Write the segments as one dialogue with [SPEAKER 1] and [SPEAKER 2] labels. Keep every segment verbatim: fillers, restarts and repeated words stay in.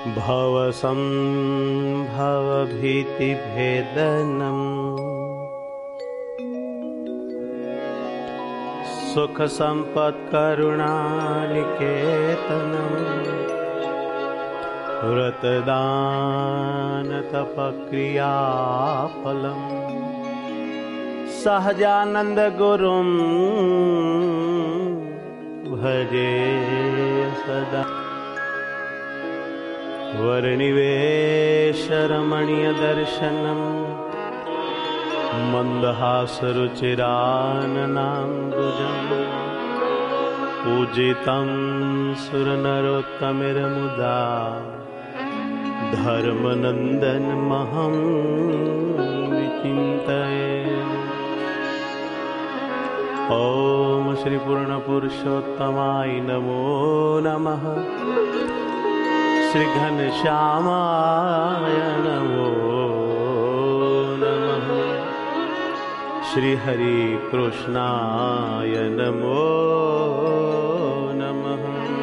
[SPEAKER 1] भवसंभवभीतिभेदनम् सुखसम्पत्करुणानिकेतनम् व्रतदानतपक्रियाफलम् सहजानन्दगुरुं भजे सदा। वरनिवेशरमणीयदर्शनम् मन्दहासरुचिराननाम्बुजम् पूजितं सुरनरोत्तमैर्मुदा धर्मनन्दनमहं विचिन्तये। ॐ श्री पूर्णपुरुषोत्तमाय नमो नमः। श्री घनश्यामाय नमो नमः। श्री हरि कृष्णाय नमो नमः।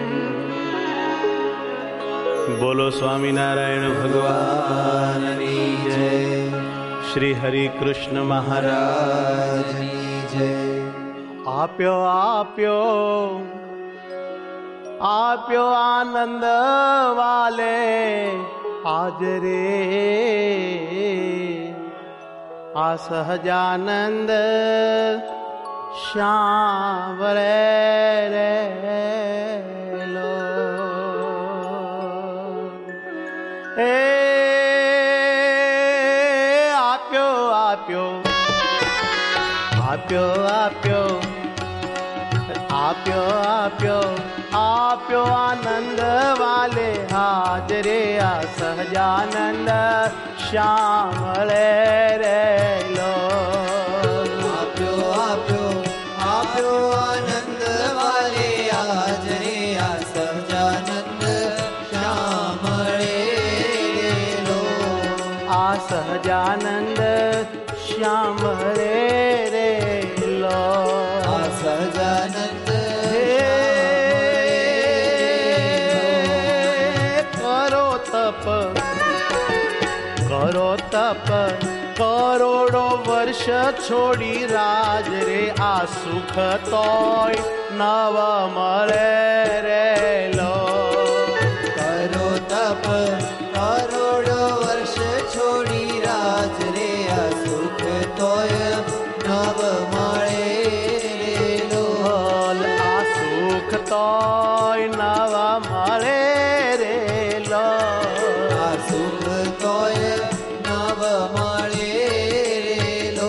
[SPEAKER 1] बोलो स्वामी नारायण भगवान की जय। श्री हरि कृष्ण महाराज की जय। आप्यो आप्यो आप्यो आनंद वाले आज रे आ सहजानंद श्याम रे रे लो। ए आप्यो आप्यो आप्यो आप्यो आप्यो आप्यो आप्यो आनंद वाले हाजरे आ सहजानंद श्याम रे रे लो।
[SPEAKER 2] आप्यो आप्यो आप्यो आनंद वाले हाजरे आ सहजानंद श्याम रे रे लो।
[SPEAKER 1] आ सहजानंद श्याम रे रे लो।
[SPEAKER 2] आ सहजानंद
[SPEAKER 1] करो तप करोड़ो वर्ष छोड़ी राज रे आ सुख तोय नव मरे रे लो।
[SPEAKER 2] करो तप करोड़ो वर्ष छोड़ी राज रे आ सुख तोय नव मरे रे लो।
[SPEAKER 1] आ सुख तोय नव मरे रे लो।
[SPEAKER 2] आ सुख तोय नव मरे रे लो।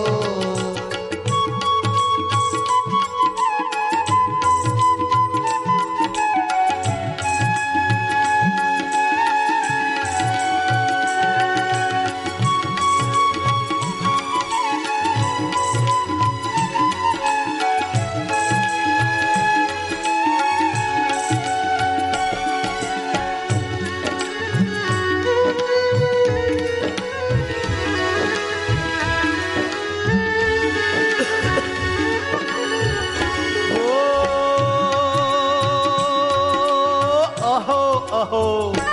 [SPEAKER 1] अहो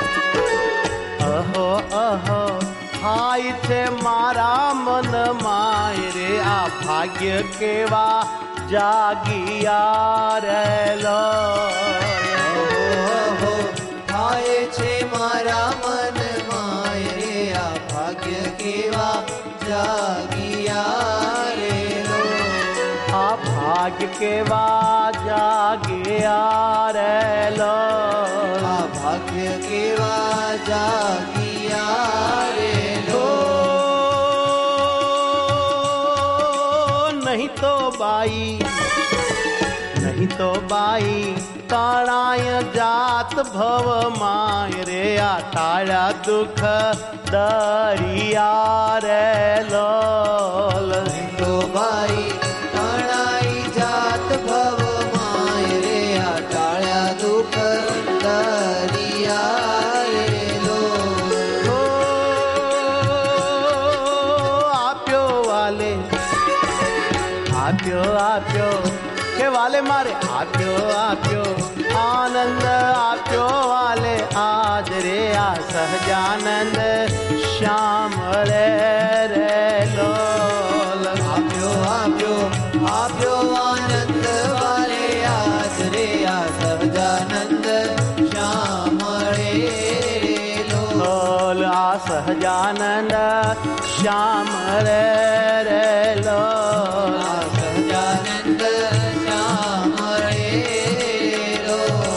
[SPEAKER 1] अहो अहो हाय छे मारा मन माय रे आ भाग्य केवा जागिया रे लो।
[SPEAKER 2] ओहो हाय छे मारा मन माय रे आ भाग्य केवा जागिया रे लो।
[SPEAKER 1] आ भाग्य केवा जागिया रे लो।
[SPEAKER 2] आ भाग्य केवा जागिया रे लो।
[SPEAKER 1] नहीं तो बाई नहीं तो बाई ताणाय जात भव माय रे आ टाळ्या दुख दरिया रे लोल।
[SPEAKER 2] नहीं तो बाई ताणाई जात भव माय रे आ टाळ्या दुख दरिया रे लो।
[SPEAKER 1] आप्यो वाले आप्यो आप्यो के वाले मारे आप्यो आप्यो આનંદ આપ્યો વાલે આજ રે આ સહજાનંદ શ્યામ રે રે લોલ.
[SPEAKER 2] આપ્યો આપ્યો આપ્યો આનંદ વાલે આજ રે આ સહજાનંદ શ્યામ રે લો.
[SPEAKER 1] લોલ આ સહજાનંદ શ્યામ રે રે લોલ.
[SPEAKER 2] આ સહજાનંદ શ્યામ રે લો.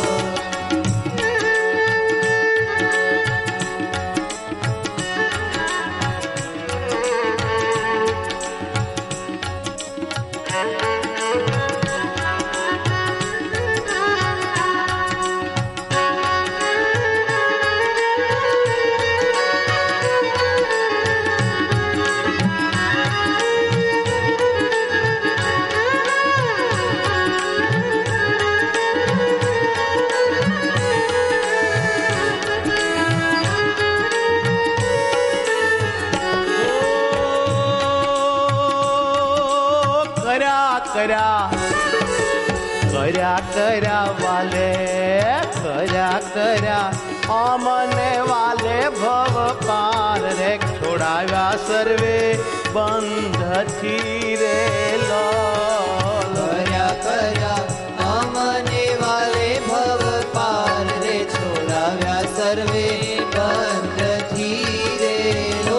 [SPEAKER 1] કર્યા કર્યા કર્યા વાલે કર્યા કર્યા અમને વાલે ભવ પાર રે છોડાવ્યા સર્વે બંધથી રે લોલ.
[SPEAKER 2] કર્યા કર્યા અમને વાલે ભવ પાર રે છોડાવ્યા સર્વે બંધથી રે લો.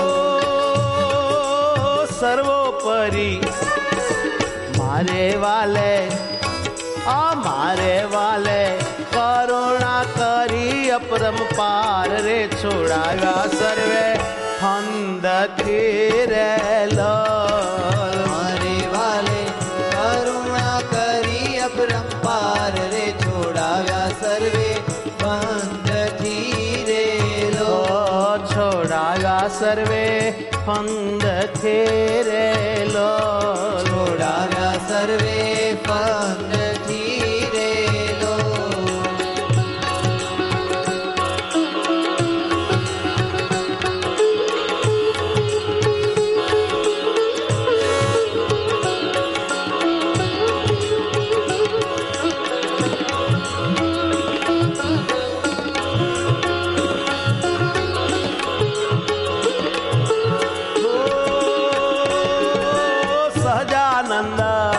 [SPEAKER 1] સર્વોપરી મારે વાલે આ મારે વાલે કરુણા કરી અપરંપાર રે છોડાવ્યા સર્વે ફંદથી રે લોલ.
[SPEAKER 2] મારે વાલે કરુણા કરી અપરંપાર રે છોડાવ્યા સર્વે બંધથી રે લો.
[SPEAKER 1] છોડાવ્યા સર્વે ફંદથી રે લોલ.
[SPEAKER 2] છોડાવ્યા સર્વે બંધથી રે લો.
[SPEAKER 1] સહજાનંદ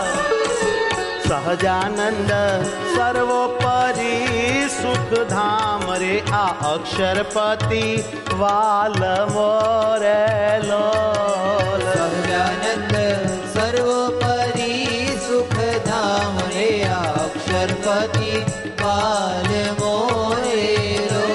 [SPEAKER 1] સહજાનંદ સર્વોપરી સુખધામ રે આ અક્ષરપતિ વાલ મોરે લોલ.
[SPEAKER 2] સહજાનંદ સર્વોપરી સુખધામ રે આ અક્ષરપતિ બાલ મોરે લો.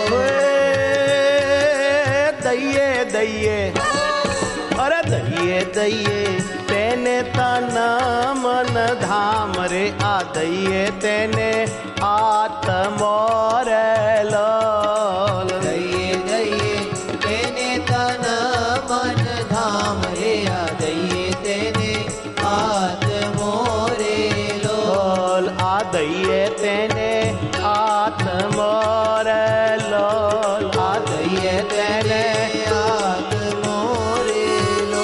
[SPEAKER 1] દઈએ દઈએ અરે દઈએ દઈએ તેને તન મન ધામ રે આ દઈએ તેને આત્મો રે લોલ.
[SPEAKER 2] દઈએ દઈએ તેને તન મન ધામ રે આ દઈએ તેને આત્મો રે લો.
[SPEAKER 1] લોલ આ દઈએ તેને આત્મો રે લોલ. આ દઈએ તેને
[SPEAKER 2] આત્મો રે લો.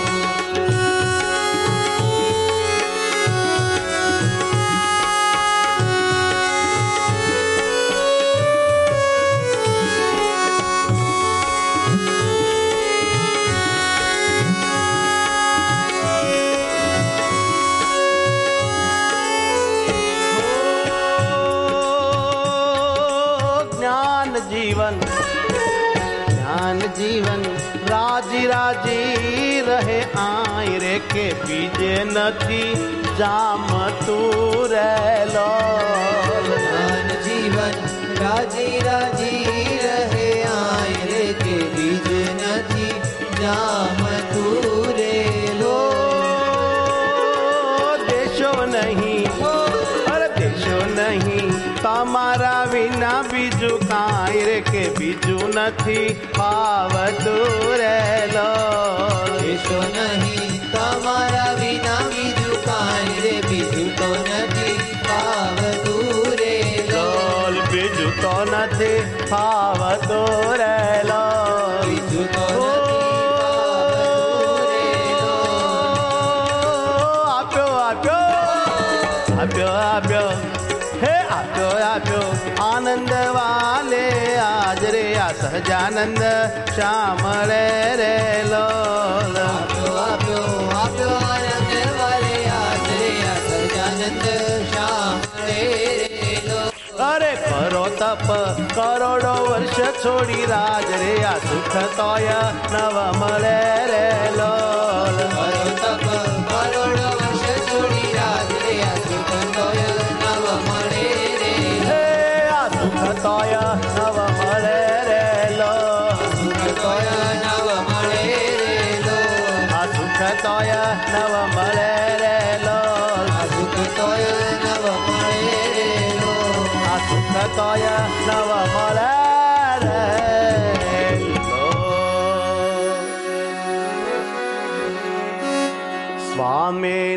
[SPEAKER 1] જ્ઞાન જીવન જ્ઞાન જીવન રાજી રાજી રહે આય રે કે બીજે નથી જામતું રે લોલ.
[SPEAKER 2] જ્ઞાન જીવન રાજી રાજી રહે આય રે કે બીજ નથી જામતું રે લો.
[SPEAKER 1] દેશો નહીં અરે દેશો નહીં તમારા વિના બીજું કાંઈ રે કે બીજું નથી પાવતું રે લોલ.
[SPEAKER 2] દેશો નહીં તમારા વિના બીજું કાંઈ રે બીજું તો નથી પાવતું રે લો.
[SPEAKER 1] લોલ બીજું તો નથી પાવતું રે લોલ.
[SPEAKER 2] બીજું તો નથી પાવતું રે લો.
[SPEAKER 1] આપ્યો આપ્યો આપ્યો આપ્યો હે આપ્યો આપ્યો સહજાનંદ શ્યામળે રે લોલ.
[SPEAKER 2] આપ્યો આપ્યો આપ્યો આનંદ વાલે આજ રે આ સહજાનંદ શ્યામળે રે લોલ.
[SPEAKER 1] અરે કરો તપ કરોડો વર્ષ છોડી રાજ રે આ સુખ તોય નવ મળે રે લોલ.
[SPEAKER 2] કરો તપ કરોડો વર્ષ છોડી રાજ રે આ સુખ તોય નવ મળે રે.
[SPEAKER 1] હે આ સુખ તોય નવ મળે રે લોલ.
[SPEAKER 2] સુખ તોય નવ મળે રે લોલ.
[SPEAKER 1] આ સુખ તોય નવ મળે રે લોલ.
[SPEAKER 2] આ સુખ તોય નવ મળે રે લોલ.
[SPEAKER 1] આ સુખ તોય નવ મળે રે લોલ. સ્વામી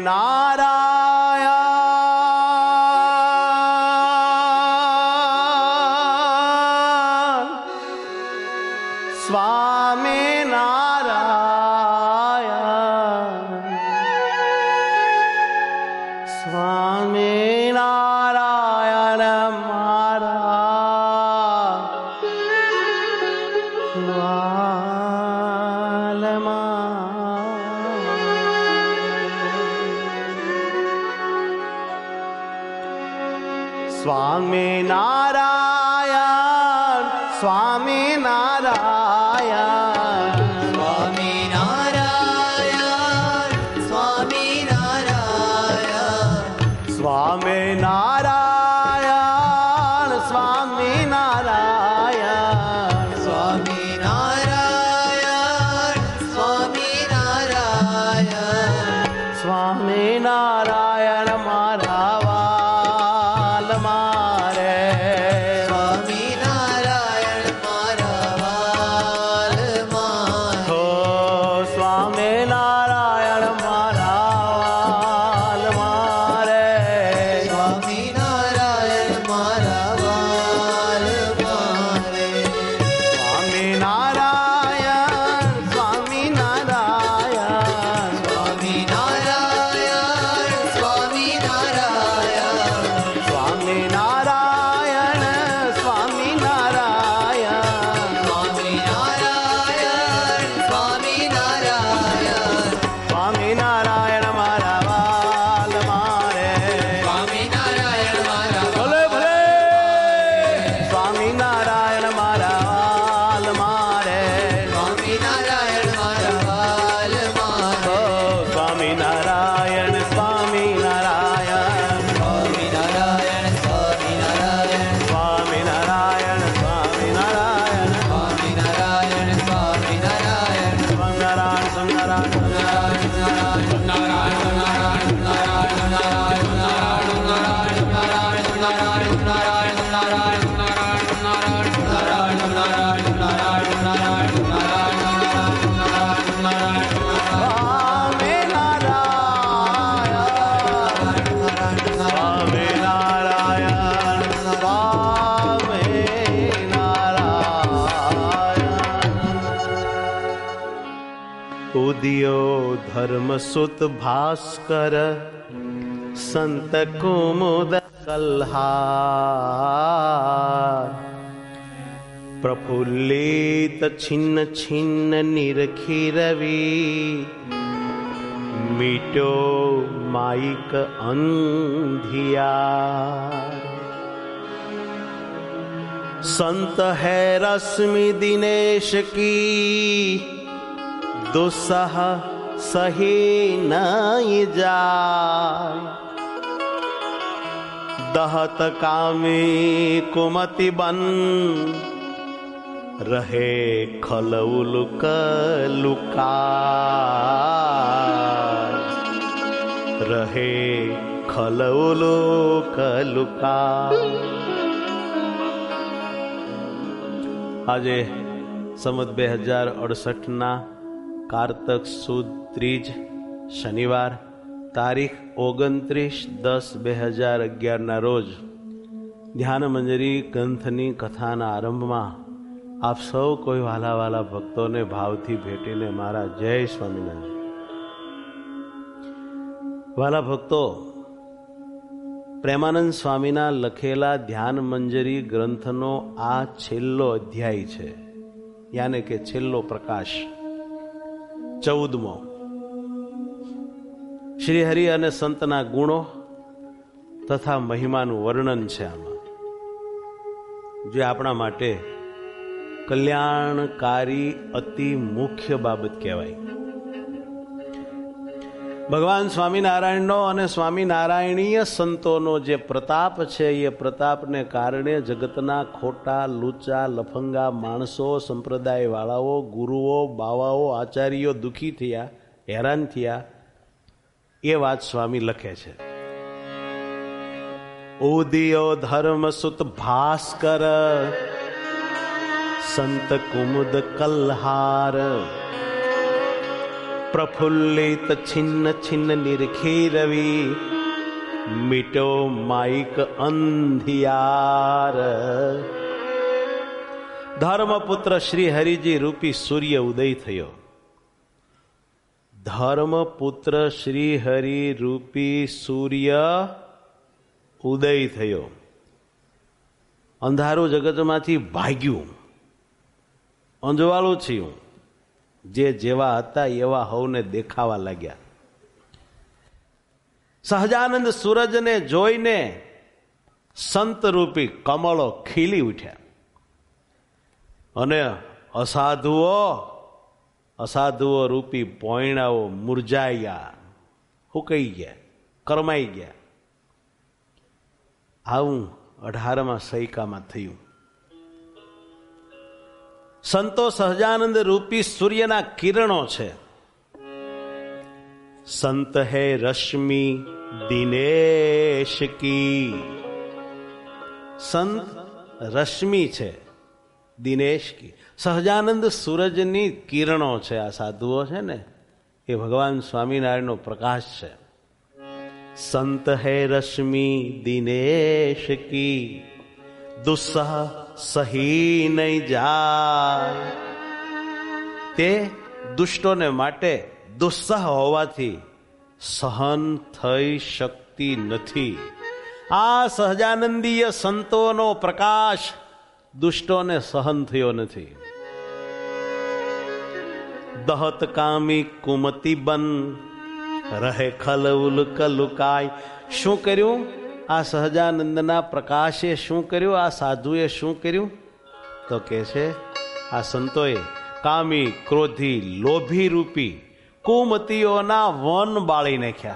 [SPEAKER 1] નારાયણ સ્વામી નારાયણ સ્વામી નારાયણ મારા સ્વામી નારાયણ સ્વામી નારાયણ
[SPEAKER 2] સ્વામી નારાયણ સ્વામી નારાયણ
[SPEAKER 1] સ્વામી નારાયણ સ્વામી નારાયણ
[SPEAKER 2] સ્વામી નારાયણ સ્વામી નારાયણ
[SPEAKER 1] સ્વામી નારાયણ મારા વાલ મારે
[SPEAKER 2] સ્વામી નારાયણ મારા વાલ મારે.
[SPEAKER 1] હો સ્વામી નારાયણ મારા વાલ મારે
[SPEAKER 2] સ્વામી નારાયણ મારા વાલ મારે.
[SPEAKER 1] સ્વામી નારાયણ સ્વામી નારાયણ
[SPEAKER 2] સ્વામી નારાયણ સ્વામી નારાયણ
[SPEAKER 1] સ્વામી નારાયણ સ્વામી નારાયણ
[SPEAKER 2] સ્વામી નારાયણ સ્વામી નારાયણ
[SPEAKER 1] સ્વામી નારાયણ મારા વાલ મારે
[SPEAKER 2] સ્વામી નારાયણ મારા
[SPEAKER 1] ભલે ભલે સ્વામી નારાયણ મારા વાલ મારે
[SPEAKER 2] સ્વામી નારાયણ મારા વાલ
[SPEAKER 1] હો
[SPEAKER 2] મારે.
[SPEAKER 1] સ્વામી નારાયણ સ્વામી નારાયણ
[SPEAKER 2] સ્વામી નારાયણ સ્વામી નારાયણ
[SPEAKER 1] સ્વામી નારાયણ સ્વામી નારાયણ
[SPEAKER 2] સ્વામી નારાયણ સ્વામી નારાયણ
[SPEAKER 1] સ્વામિનારાયણ સ્વામિનારાયણ સ્વામી નારાયણ સ્વામી નારાયણ સ્વામી નારાયણ. ઉદયો ધર્મસુત ભાસ્કર સંત કુમુદ કલ્હાર પ્રફુલ્લિત છિન્ન છિન્ન નિરખી રવિ મીટો માઈક અંધિયાર. संत है रश्मि दिनेश की दुस्सह सही नहीं जाय दहत कामी कुमति बन रहे खलउलुक लुकाय रहे खलउलुक लुकाय. આજે સંવત બે હજાર અડસઠના કારતક સુદ ત્રીજ શનિવાર તારીખ ઓગણત્રીસ દસ બે હજાર અગિયારના રોજ ધ્યાન મંજરી ગ્રંથની કથાના આરંભમાં આપ સૌ કોઈ વાલા વાલા ભક્તોને ભાવથી ભેટીને મારા જય સ્વામિનારાયણ. વાલા ભક્તો, પ્રેમાનંદ સ્વામીના લખેલા ધ્યાન મંજરી ગ્રંથનો આ છેલ્લો અધ્યાય છે. યાને કે છેલ્લો પ્રકાશ. ચૌદમો શ્રી હરિ અને સંતના ગુણો તથા મહિમાનું વર્ણન છે આમાં, જે આપણા માટે કલ્યાણકારી અતિ મુખ્ય બાબત કહેવાય. ભગવાન સ્વામિનારાયણનો અને સ્વામિનારાયણીય સંતોનો જે પ્રતાપ છે, એ પ્રતાપને કારણે જગતના ખોટા લૂચા લફંગા માણસો, સંપ્રદાય વાળાઓ, ગુરુઓ, બાવાઓ, આચાર્યો દુઃખી થયા, હેરાન થયા. એ વાત સ્વામી લખે છે. ઉદિયો ધર્મ સુત ભાસ્કર સંત કુમુદ કલ્હાર પ્રફુલ્લિત છિન્ન છિન્ન નિરખી રવિ મીટો માઇક અંધિયાર. ધર્મપુત્ર શ્રી હરિજી રૂપી સૂર્ય ઉદય થયો. ધર્મપુત્ર શ્રી હરિ રૂપી સૂર્ય ઉદય થયો. અંધારું જગતમાંથી ભાગ્યું, અંજવાળું થયું. જે જેવા હતા એવા હવને દેખાવા લાગ્યા. સહજાનંદ સૂરજને જોઈને સંતરૂપી કમળો ખીલી ઉઠ્યા અને અસાધુઓ અસાધુઓ રૂપી પોયણાઓ મુરઝાયા, હુકાઈ ગયા, કરમાઈ ગયા. આવું અઢારમાં સૈકામાં થયું. સંતો સહજાનંદ રૂપી સૂર્યના કિરણો છે. સંત હે રશ્મિ દિનેશ કી. સંત રશ્મિ છે દિનેશ કી. સહજાનંદ સૂરજની કિરણો છે. આ સાધુઓ છે ને, એ ભગવાન સ્વામિનારાયણનો પ્રકાશ છે. સંત હે રશ્મિ દિનેશ કી દુસ્સહ સહી નહીં જાય. તે દુષ્ટોને માટે દુસ્સહ હોવાથી સહન થઈ શકતી નથી. આ સહજાનંદીય સંતોનો પ્રકાશ દુષ્ટોને સહન થયો નથી. દહત કામી કુમતી બન રહે ખલઉલ કલુકાય. શું કર્યું? આ સહજાનંદના પ્રકાશે શું કર્યું? આ સાધુએ શું કર્યું? તો કે છે આ સંતોએ કામી ક્રોધી લોભી રૂપી કુમતીઓના વન બાળી નાખ્યા.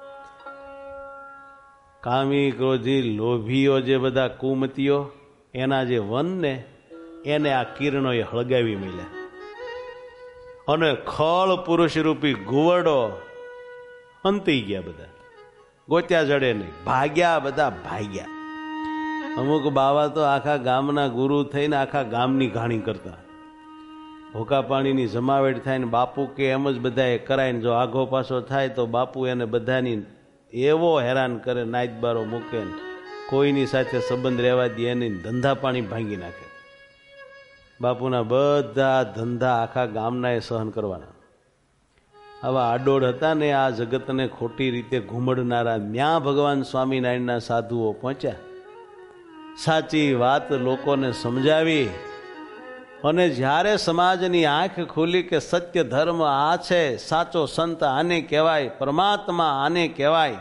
[SPEAKER 1] કામી ક્રોધી લોભીઓ જે બધા કુમતીઓ, એના જે વન ને એને આ કિરણોએ હળગાવી મળ્યા. અને ખળ પુરુષ રૂપી ગુવડો અંતી ગયા. બધા ગોત્યા જડે નહીં, ભાગ્યા, બધા ભાગ્યા. અમુક બાવા તો આખા ગામના ગુરુ થઈને આખા ગામની ઘાણી કરતા. ભૂકા પાણીની જમાવેટ થાય ને બાપુ કે એમ જ બધાએ કરાય ને જો આઘો પાછો થાય તો બાપુ એને બધાની એવો હેરાન કરે, નાઈતબારો મૂકે, કોઈની સાથે સંબંધ રહેવા દે નહીં, ધંધા પાણી ભાંગી નાખે. બાપુના બધા ધંધા આખા ગામના એ સહન કરવાના. આવા આડોળ હતા ને આ જગતને ખોટી રીતે ઘૂમડનારા. ન્યા ભગવાન સ્વામિનારાયણના સાધુઓ પહોંચ્યા, સાચી વાત લોકોને સમજાવી. અને જ્યારે સમાજની આંખ ખુલી કે સત્ય ધર્મ આ છે, સાચો સંત આને કહેવાય, પરમાત્મા આને કહેવાય,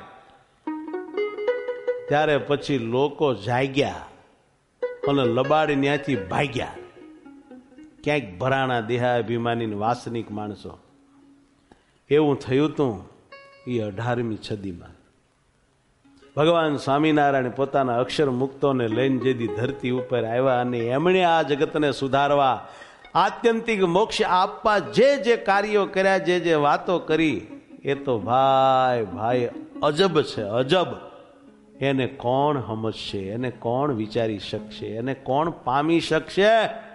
[SPEAKER 1] ત્યારે પછી લોકો જાગ્યા અને લબાડી ત્યાંથી ભાગ્યા. ક્યાંક ભરાણા દેહાભિમાની વાસનિક માણસો. એવું થયું તું એ અઢારમી સદીમાં. ભગવાન સ્વામિનારાયણ પોતાના અક્ષર મુક્તોને લઈને જેથી ધરતી ઉપર આવ્યા અને એમણે આ જગતને સુધારવા, આત્યંતિક મોક્ષ આપવા જે જે કાર્યો કર્યા, જે જે વાતો કરી, એ તો ભાઈ ભાઈ અજબ છે, અજબ. એને કોણ સમજશે? એને કોણ વિચારી શકશે? એને કોણ પામી શકશે?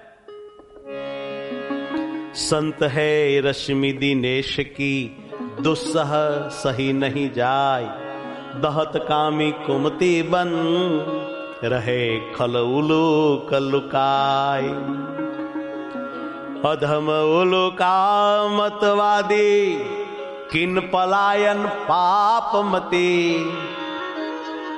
[SPEAKER 1] સંત હે રશ્મિ દિનેશ કી દુસ્સહ સહી નહીં જાય. દહત કામી કુમતી બન રહે ખલ ઉલુ કલુકાય. અધમ ઉલુકામતવાદી કિન પલાયન પાપમતી.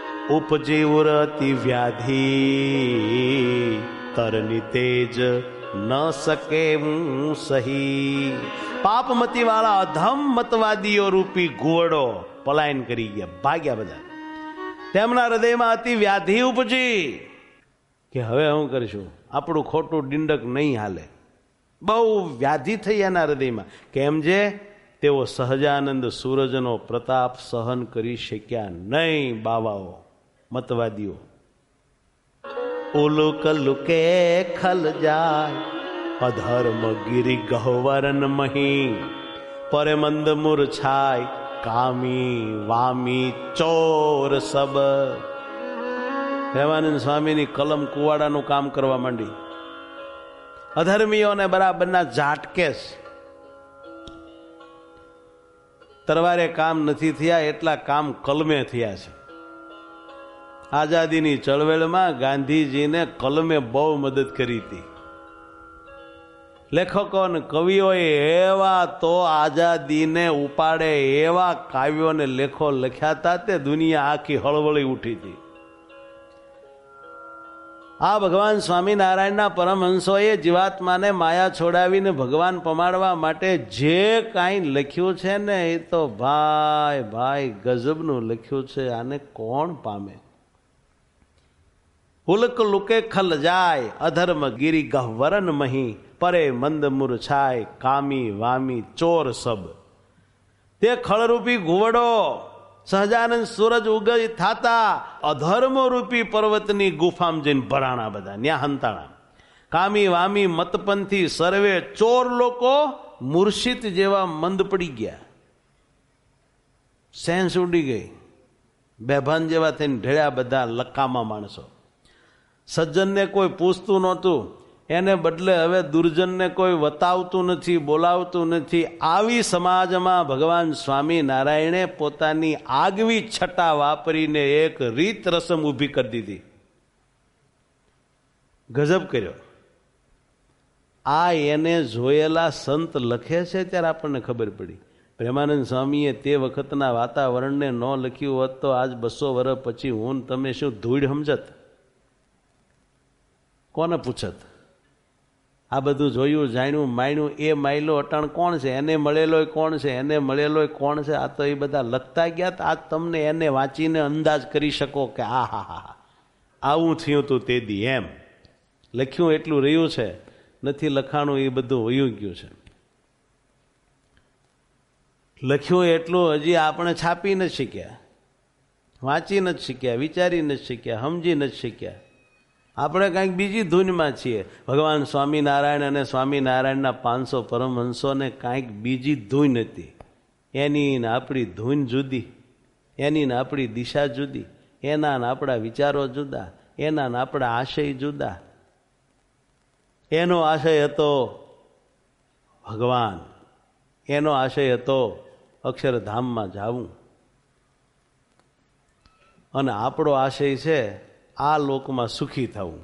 [SPEAKER 1] ઉપજી ઉરતી વ્યાધિ તરની તેજ ન શકે હું સહી. પાપમતી વાળા અધમ મતવાદીઓ રૂપી ઘુવડો પલાયન કરી ગયા, ભાગ્યા બધા. તેમના હૃદયમાં અતિ વ્યાધિ ઉપજી કે હવે શું કરીશું, આપણું ખોટું ડિંડક નહીં હાલે. બહુ વ્યાધિ થઈ એના હૃદયમાં. કેમ જે તેઓ સહજાનંદ સૂરજનો પ્રતાપ સહન કરી શક્યા નહીં. બાવાઓ મતવાદીઓ ઉલુક લુકે ખલ જાય અધર્મ ગિરી ગહવરન મહી પરે મંદ મૂર્છાય કામી વામી ચોર સબ. પ્રેમાનંદ સ્વામીની કલમ કુવાડાનું કામ કરવા માંડી. અધર્મીઓને બરાબરના ઝાટકેસ. તરવારે કામ નથી થયા એટલા કામ કલમે થયા છે. આઝાદીની ચળવળમાં ગાંધીજીને કલમે બહુ મદદ કરી હતી. લેખકો અને કવિઓએ એવા તો આઝાદીને ઉપાડે એવા કાવ્યોને લેખો લખ્યા હતા તે દુનિયા આખી હળવળી ઉઠી હતી. આ ભગવાન સ્વામિનારાયણના પરમહંસોએ જીવાત્માને માયા છોડાવીને ભગવાન પમાડવા માટે જે કાંઈ લખ્યું છે ને એ તો ભાઈ ભાઈ ગજબનું લખ્યું છે. આને કોણ પામે? હુલક લુકે ખલ જાય અધર્મ ગિરી ગહવરન મહી પરે મંદ મૂર્છાય કામી વામી ચોર સબ. તે ખળરૂપી ઘુવડો સહજાનંદ સૂરજ ઉગઈ થાતા અધર્મ રૂપી પર્વતની ગુફામાં જઈને ભરાણા બધા, ન્યા હંતાણા. કામી વામી મતપંથી સર્વે ચોર લોકો મૂર્છિત જેવા મંદ પડી ગયા. સેન્સ ઉડી ગઈ. બેભાન જેવા થઈને ઢળ્યા બધા લકામા માણસો. સજ્જનને કોઈ પૂછતું નહોતું, એને બદલે હવે દુર્જનને કોઈ વતાવતું નથી, બોલાવતું નથી. આવી સમાજમાં ભગવાન સ્વામિનારાયણે પોતાની આગવી છટા વાપરીને એક રીત રસમ ઊભી કરી દીધી. ગજબ કર્યો. આ એને જોયેલા સંત લખે છે ત્યારે આપણને ખબર પડી. પ્રેમાનંદ સ્વામીએ તે વખતના વાતાવરણને ન લખ્યું હોત તો આજ બસો વર્ષ પછી હું તમે શું ધૂળ સમજત? કોને પૂછત? આ બધું જોયું, જાણ્યું, માયણું એ માયલો અટાણ કોણ છે? એને મળેલો કોણ છે? એને મળેલો કોણ છે? આ તો એ બધા લખતા ગયા. આજ તમને એને વાંચીને અંદાજ કરી શકો કે આ હા હા આવું થયું હતું તે દી. એમ લખ્યું એટલું રહ્યું છે, નથી લખાણું એ બધું વયું ગયું છે. લખ્યું એટલું હજી આપણે છાપી નથી શીખ્યા, વાંચી નથી શીખ્યા, વિચારી નથી શીખ્યા, સમજી નથી શીખ્યા. આપણે કંઈક બીજી ધૂનમાં છીએ. ભગવાન સ્વામિનારાયણ અને સ્વામિનારાયણના પાંચસો પરમહંસોને કાંઈક બીજી ધૂન હતી. એની ને આપણી ધૂન જુદી, એની ને આપણી દિશા જુદી, એના ને આપણા વિચારો જુદા, એના ને આપણા આશય જુદા. એનો આશય હતો ભગવાન, એનો આશય હતો અક્ષરધામમાં જાવું, અને આપણો આશય છે આ લોકમાં સુખી થવું.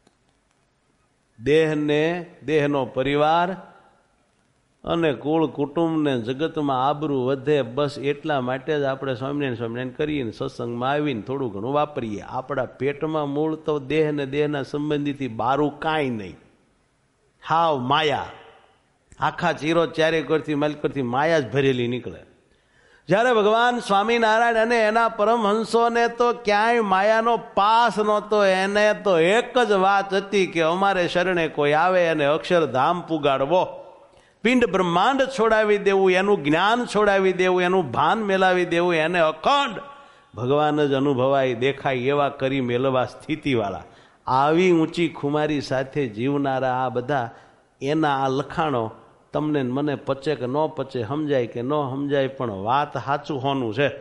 [SPEAKER 1] દેહને, દેહનો પરિવાર અને કુળ કુટુંબને જગતમાં આબરૂ વધે, બસ એટલા માટે જ આપણે સ્વામિનારાયણ સ્વામિનારાયણ કરીએ, સત્સંગમાં આવીને થોડું ઘણું વાપરીએ. આપણા પેટમાં મૂળ તો દેહ ને દેહના સંબંધીથી બારું કાંઈ નહીં, હાવ માયા. આખા ચીરો ચારે કરતી માલ કરતી માયા જ ભરેલી નીકળે. જ્યારે ભગવાન સ્વામિનારાયણ અને એના પરમહંસોને તો ક્યાંય માયાનો પાસ નહોતો. એને તો એક જ વાત હતી કે અમારે શરણે કોઈ આવે અને અક્ષરધામ પુગાડવો, પિંડ બ્રહ્માંડ છોડાવી દેવું, એનું જ્ઞાન છોડાવી દેવું, એનું ભાન મેલાવી દેવું, એને અખંડ ભગવાન જ અનુભવાય દેખાય એવા કરી મેળવા સ્થિતિવાળા. આવી ઊંચી ખુમારી સાથે જીવનારા આ બધા એના આ લખાણો તમને મને પચે કે ન પચે, સમજાય કે ન સમજાય, પણ વાત સાચું હોનું છે.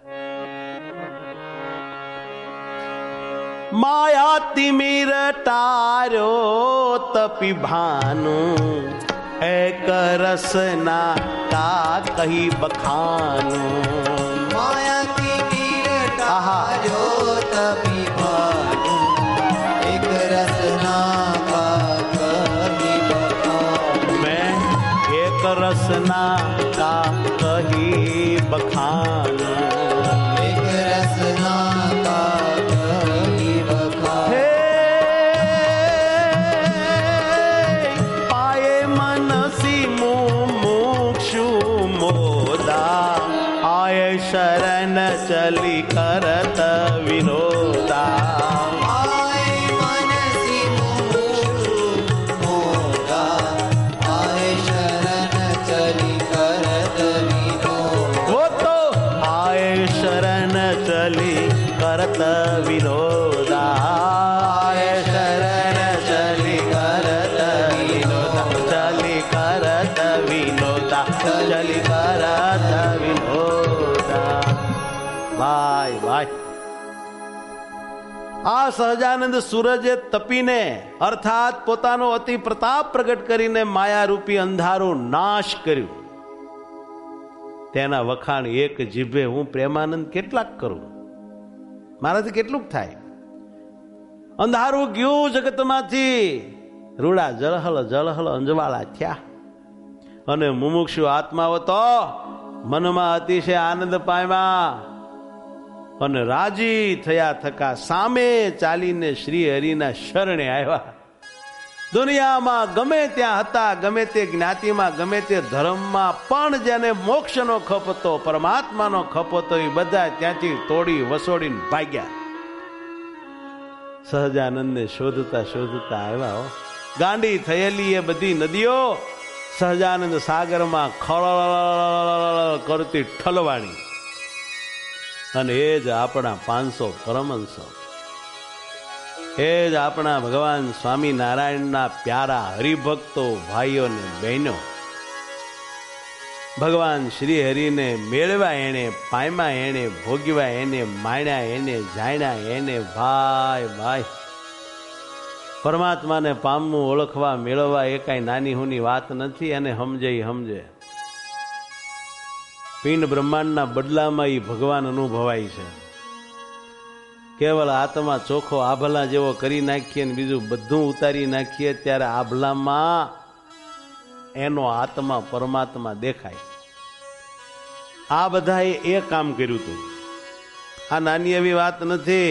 [SPEAKER 1] માયા તિમિર તાર્યો તપી ભાનું, એક રસના કા કહી બખાનું.
[SPEAKER 2] માયા તિમિર તાર્યો તપી ભાનું, એક રસના
[SPEAKER 1] રસના કા કહી બખાન,
[SPEAKER 2] એક રસના કા કહી બખાન.
[SPEAKER 1] શરણ ચલી કરત વિનોદા. કરત વિનોદા શરણ ચલી કરત વિનોદા ચલી કરત વિનોદા ચલી કરત વિનોદા. ભાઈ ભાઈ, આ સહજાનંદ સૂરજે તપીને અર્થાત પોતાનો અતિ પ્રતાપ પ્રગટ કરીને માયારૂપી અંધારું નાશ કર્યું. તેના વખાણ એક જીભે હું પ્રેમાનંદ કેટલાક કરું, મારાથી કેટલુંક થાય. અંધારું ગયું જગતમાંથી, રૂડા જળહલ જળહલ અંજવાળા થયા. અને મુમુક્ષુ આત્માઓ તો મનમાં અતિશય આનંદ પામ્યા અને રાજી થયા થકા સામે ચાલીને શ્રી હરિના શરણે આવ્યા. દુનિયામાં ગમે ત્યાં હતા, ગમે તે જ્ઞાતિમાં, ગમે તે ધર્મમાં, પણ જેને મોક્ષનો ખપ હતો, પરમાત્માનો ખપ હતો, એ બધા ત્યાંથી તોડી વસોડીને ભાગ્યા. સહજાનંદને શોધતા શોધતા આવ્યા. ગાંડી થયેલી એ બધી નદીઓ સહજાનંદ સાગરમાં ખળ કરતી ઠલવાણી. અને એ જ આપણા પાંચસો પરમહંસો, એ જ આપણા ભગવાન સ્વામિનારાયણના પ્યારા હરિભક્તો ભાઈઓ ને બહેનો. ભગવાન શ્રી હરિને મેળવા એને, પામ્યા એને, ભોગવ્યા એને, માણ્યા એને, જાણ્યા એને. ભાઈ ભાઈ, પરમાત્માને પામવું, ઓળખવા, મેળવવા એ કાંઈ નાની હુની વાત નથી. અને સમજે સમજે પિંડ બ્રહ્માંડના બદલામાં એ ભગવાન અનુભવાય છે. કેવળ આત્મા ચોખ્ખો આભલા જેવો કરી નાખીએ ને બીજું બધું ઉતારી નાખીએ ત્યારે આભલામાં એનો આત્મા પરમાત્મા દેખાય. આ બધાએ એ કામ કર્યું હતું. આ નાની એવી વાત નથી.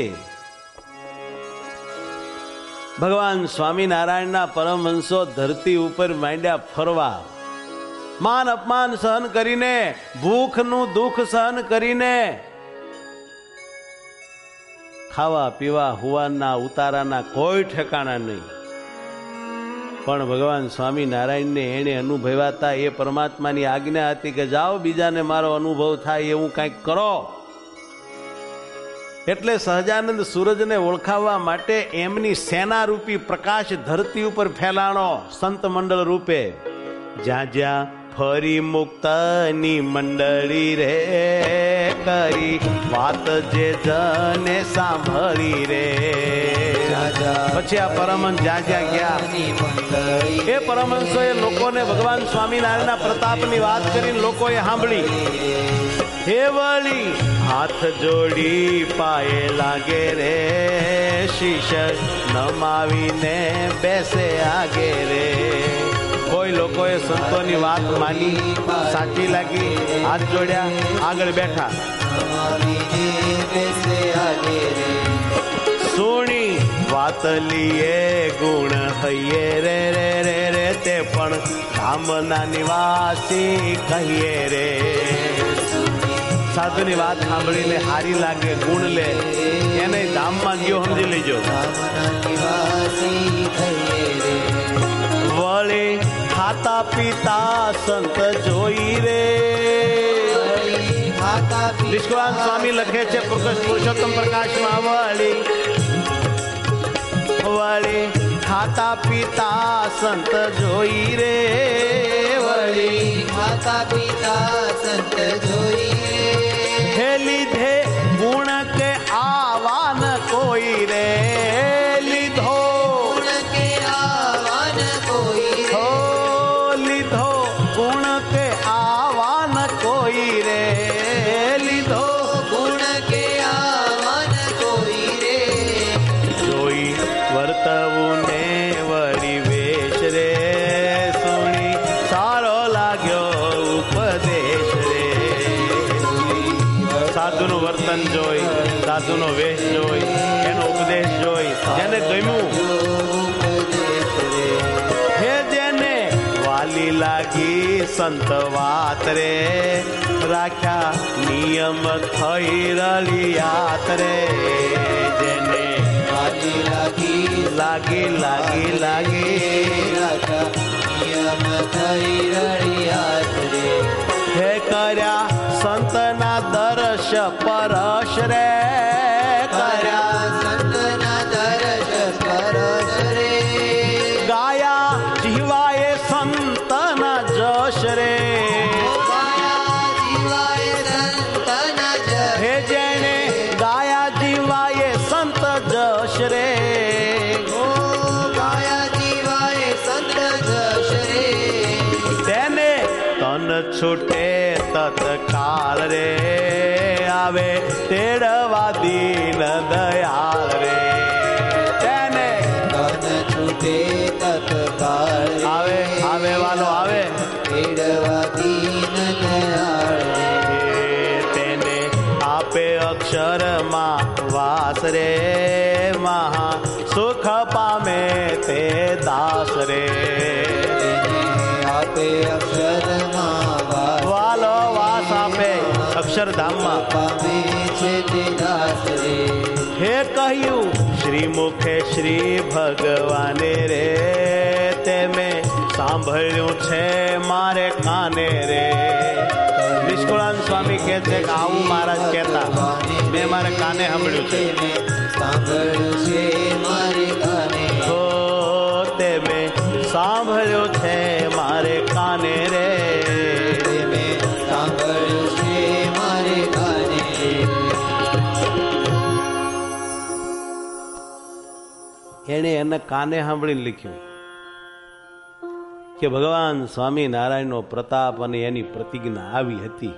[SPEAKER 1] ભગવાન સ્વામિનારાયણના પરમહંસો ધરતી ઉપર માંડ્યા ફરવા. માન અપમાન સહન કરીને, ભૂખનું દુઃખ સહન કરીને, ખાવા પીવા હુવાના ઉતારાના કોઈ ઠેકાણા નહીં. પણ ભગવાન સ્વામિનારાયણને એને અનુભવાતા એ પરમાત્માની આજ્ઞા હતી કે જાઓ બીજાને મારો અનુભવ થાય એવું કંઈક કરો. એટલે સહજાનંદ સૂરજને ઓળખાવવા માટે એમની સેનારૂપી પ્રકાશ ધરતી ઉપર ફેલાણો સંત મંડળ રૂપે. જ્યાં જ્યાં ફરી મુક્તની મંડળી રે કરી વાત જે જને સાંભળી રે. પછી આ પરમહંસ જ્યાં જ્યાં ગયા એ પરમહંસો એ લોકોને ભગવાન સ્વામિનારાયણના પ્રતાપની વાત કરીને લોકોએ સાંભળી. હે વળી હાથ જોડી પાયે લાગે રે, શીશ નમાવીને બેસે આગે રે. કોઈ લોકોએ સંતોની વાત માની, સાચી લાગી, હાથ જોડ્યા, આગળ બેઠા. સોણી વાતલીએ ગુણ હૈયે રે રે રે રે તે પણ ધામના નિવાસી કહીએ રે. સાધુની વાત સાંભળીને હારી લાગે, ગુણ લે, એને ધામમાં ગયો સમજી લેજો. વળી ખાતા પીતા સંત જોઈ રે. નિષ્કળાન સ્વામી લખે છે પુરુષોત્તમ પ્રકાશમાં, વળી વળી ખાતા પીતા સંત જોઈ રે. વળી
[SPEAKER 2] ખાતા પીતા સંત જોઈ રે.
[SPEAKER 1] હે લીધે ગુણ કે આવાન કોઈ રે. લીધો
[SPEAKER 2] ગુણ કે આવાન કોઈ રે.
[SPEAKER 1] હો લીધો ગુણ કે આવાન કોઈ રે. લીધો
[SPEAKER 2] ગુણ કે આવાન કોઈ રે.
[SPEAKER 1] જોઈ વર્તવું ને વળી વેશ રે. સુણી સારો લાગ્યો ઉપદેશ રે. સાધુનું વર્તન જોઈ, સાધુનો વેશ જોઈ, એનો ઉપદેશ જોઈ, જેને ગમ્યું, હે જેને વાલી લાગી સંત વાત રે. રાખ્યા નિયમ થઈ રળિયાત રે. જેને
[SPEAKER 2] લાગી લાગી
[SPEAKER 1] લાગી લાગી લાગી
[SPEAKER 2] રાખ્યા નિયમ થઈ રળિયાત રે.
[SPEAKER 1] હે કર્યા સંતના દર્શ પરશ રે. કર્યા
[SPEAKER 2] સંતના દર્શ પરશ રે.
[SPEAKER 1] ગાયા જીવાએ સંતના જશ રે.
[SPEAKER 2] ગાયા જીવાય સંતના જશ.
[SPEAKER 1] હે જેને ગાયા જીવાએ સંત જશ રે.
[SPEAKER 2] ઓ ગાયા જીવાય સંત જશ રે.
[SPEAKER 1] તેને તન છૂટે તત્કાળ રે. આવે તેડવા દીન દયાળ રે. તેને
[SPEAKER 2] તન છૂટે તત્કાળ રે.
[SPEAKER 1] આવે આવે વાલો આવે
[SPEAKER 2] તેડવા દીન દયાળ રે.
[SPEAKER 1] તેને આપે અક્ષરમાં વાસ રે. મહા સુખ પામે તે દાસ રે.
[SPEAKER 2] આપે અક્ષરમાં વાસ
[SPEAKER 1] વાલો વાસ આપે અક્ષરધામમાં
[SPEAKER 2] પામે છે તે દાસ રે.
[SPEAKER 1] હે કહ્યું શ્રી મુખે શ્રી ભગવાને રે. તે મેં સાંભળ્યું છે મારે કાને રે. નિષ્કુળાનંદ સ્વામી કહે છે કે આવું મહારાજ કહેતા મેં મારે કાને સાંભળ્યું છે.
[SPEAKER 2] સાંભળ્યું છે મારે કાને.
[SPEAKER 1] હો તે મેં સાંભળ્યું છે મારે કાને રે.
[SPEAKER 2] મેં સાંભળ્યું છે મારે કાને.
[SPEAKER 1] એને એને કાને સાંભળીને લખ્યું કે ભગવાન સ્વામિનારાયણનો પ્રતાપ અને એની પ્રતિજ્ઞા આવી હતી.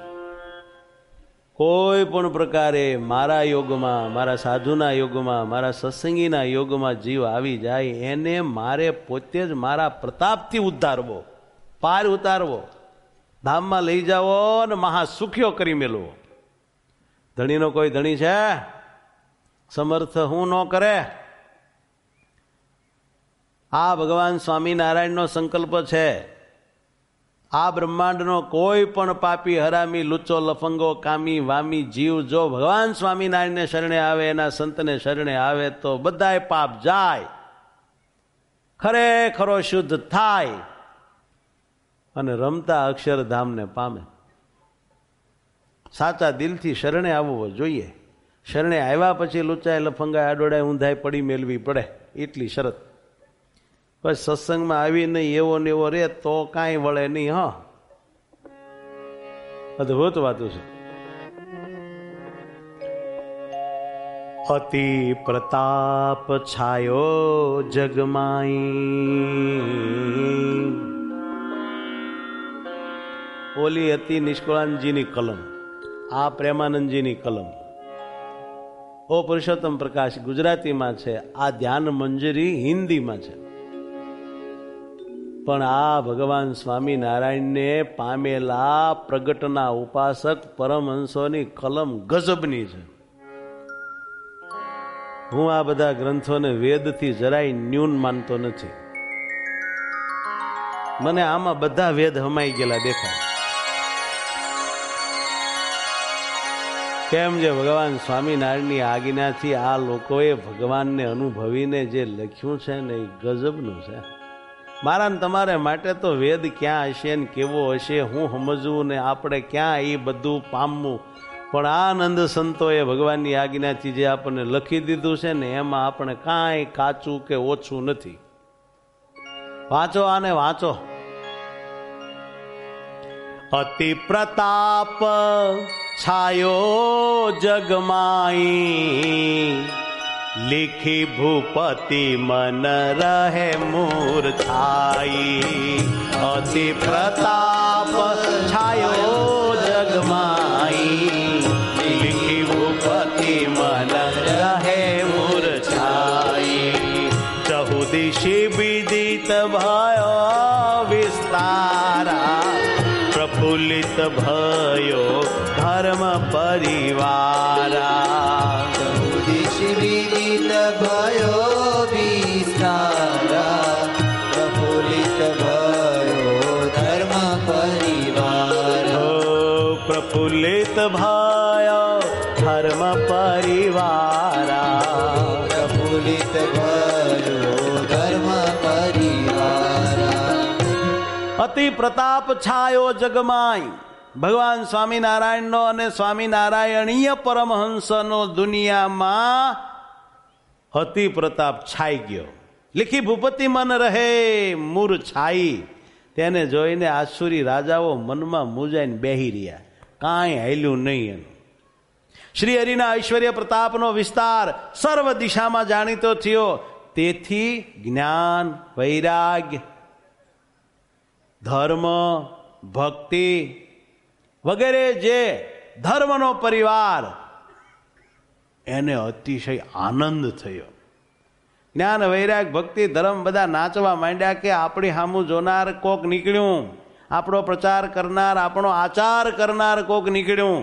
[SPEAKER 1] કોઈ પણ પ્રકારે મારા યોગમાં, મારા સાધુના યોગમાં, મારા સત્સંગીના યોગમાં જીવ આવી જાય એને મારે પોતે જ મારા પ્રતાપથી ઉદ્ધારવો, પાર ઉતારવો, ધામમાં લઈ જાવો અને મહાસુખ્યો કરી મેળવો. ધણીનો કોઈ ધણી છે સમર્થ હું ન કરે? આ ભગવાન સ્વામિનારાયણનો સંકલ્પ છે. આ બ્રહ્માંડનો કોઈ પણ પાપી, હરામી, લુચ્ચો, લફંગો, કામી, વામી જીવ જો ભગવાન સ્વામિનારાયણને શરણે આવે, એના સંતને શરણે આવે તો બધાય પાપ જાય, ખરેખરો શુદ્ધ થાય અને રમતા અક્ષરધામને પામે. સાચા દિલથી શરણે આવવો જોઈએ. શરણે આવ્યા પછી લુચ્ચાય, લફંગાય, આડોડાય, ઊંધાય પડી મેળવી પડે એટલી શરત. બસ સત્સંગમાં આવી નહીં એવો ને એવો રે તો કાંઈ વળે નહીં. હા, અદભુત વાતું છે. અતિ પ્રતાપ છાયો જગમાઈ. ઓલી હતી નિષ્કુળાનંદજીની કલમ, આ પ્રેમાનંદજીની કલમ. ઓ પુરુષોત્તમ પ્રકાશ ગુજરાતીમાં છે, આ ધ્યાન મંજરી હિન્દીમાં છે. પણ આ ભગવાન સ્વામિનારાયણને પામેલા પ્રગટના ઉપાસક પરમહંસોની કલમ ગજબની છે. હું આ બધા ગ્રંથોને વેદથી જરાય ન્યૂન માનતો નથી. મને આમાં બધા વેદ હમાઈ ગયેલા દેખાય. કેમ જે ભગવાન સ્વામિનારાયણની આજ્ઞાથી આ લોકોએ ભગવાનને અનુભવીને જે લખ્યું છે ને એ ગજબનું છે. મારા ને તમારે માટે તો વેદ ક્યાં હશે ને કેવો હશે હું સમજવું ને આપણે ક્યાં એ બધું પામવું. પણ આ નંદ સંતોએ ભગવાનની આજ્ઞાથી જે આપણને લખી દીધું છે ને એમાં આપણે કાંઈ કાચું કે ઓછું નથી. વાંચો આને વાંચો. અતિ પ્રતાપ છાયો જગમાઈ. लिखी भूपति मन रहे मूर्छाई. अति प्रताप छायो जगमाई. लिखी भूपति मन रहे मूर्छाई. चहुदिशी विदित भयो विस्तारा. प्रफुल्लित भयो धर्म परिवारा.
[SPEAKER 2] વિદિત भयो વિસ્તારા. પ્રફુલ્લિત भयो ધર્મ પરિવાર.
[SPEAKER 1] પ્રફુલ્લિત ભયો ધર્મ પરિવારા.
[SPEAKER 2] પ્રફુલ્લિત ભયો ધર્મ પરિવારા.
[SPEAKER 1] અતિ પ્રતાપ છાયો જગમાય. ભગવાન સ્વામિનારાયણનો અને સ્વામિનારાયણીય પરમહંસનો દુનિયામાં અતિ પ્રતાપ છાઈ ગયો. લીખી ભૂપતિ મન રહે મૂર છાઈ. તેને જોઈને આસુરી રાજાઓ મનમાં મૂજાઈને બેહી રહ્યા, કાંઈ હાલ્યું નહીં એનું. શ્રી હરિના ઐશ્વર્ય પ્રતાપનો વિસ્તાર સર્વ દિશામાં જાણીતો થયો. તેથી જ્ઞાન, વૈરાગ્ય, ધર્મ, ભક્તિ વગેરે જે ધર્મનો પરિવાર એને અતિશય આનંદ થયો. જ્ઞાન, વૈરાગ, ભક્તિ, ધર્મ બધા નાચવા માંડ્યા કે આપણી સામું જોનાર કોક નીકળ્યું, આપણો પ્રચાર કરનાર, આપણો આચાર કરનાર કોક નીકળ્યું.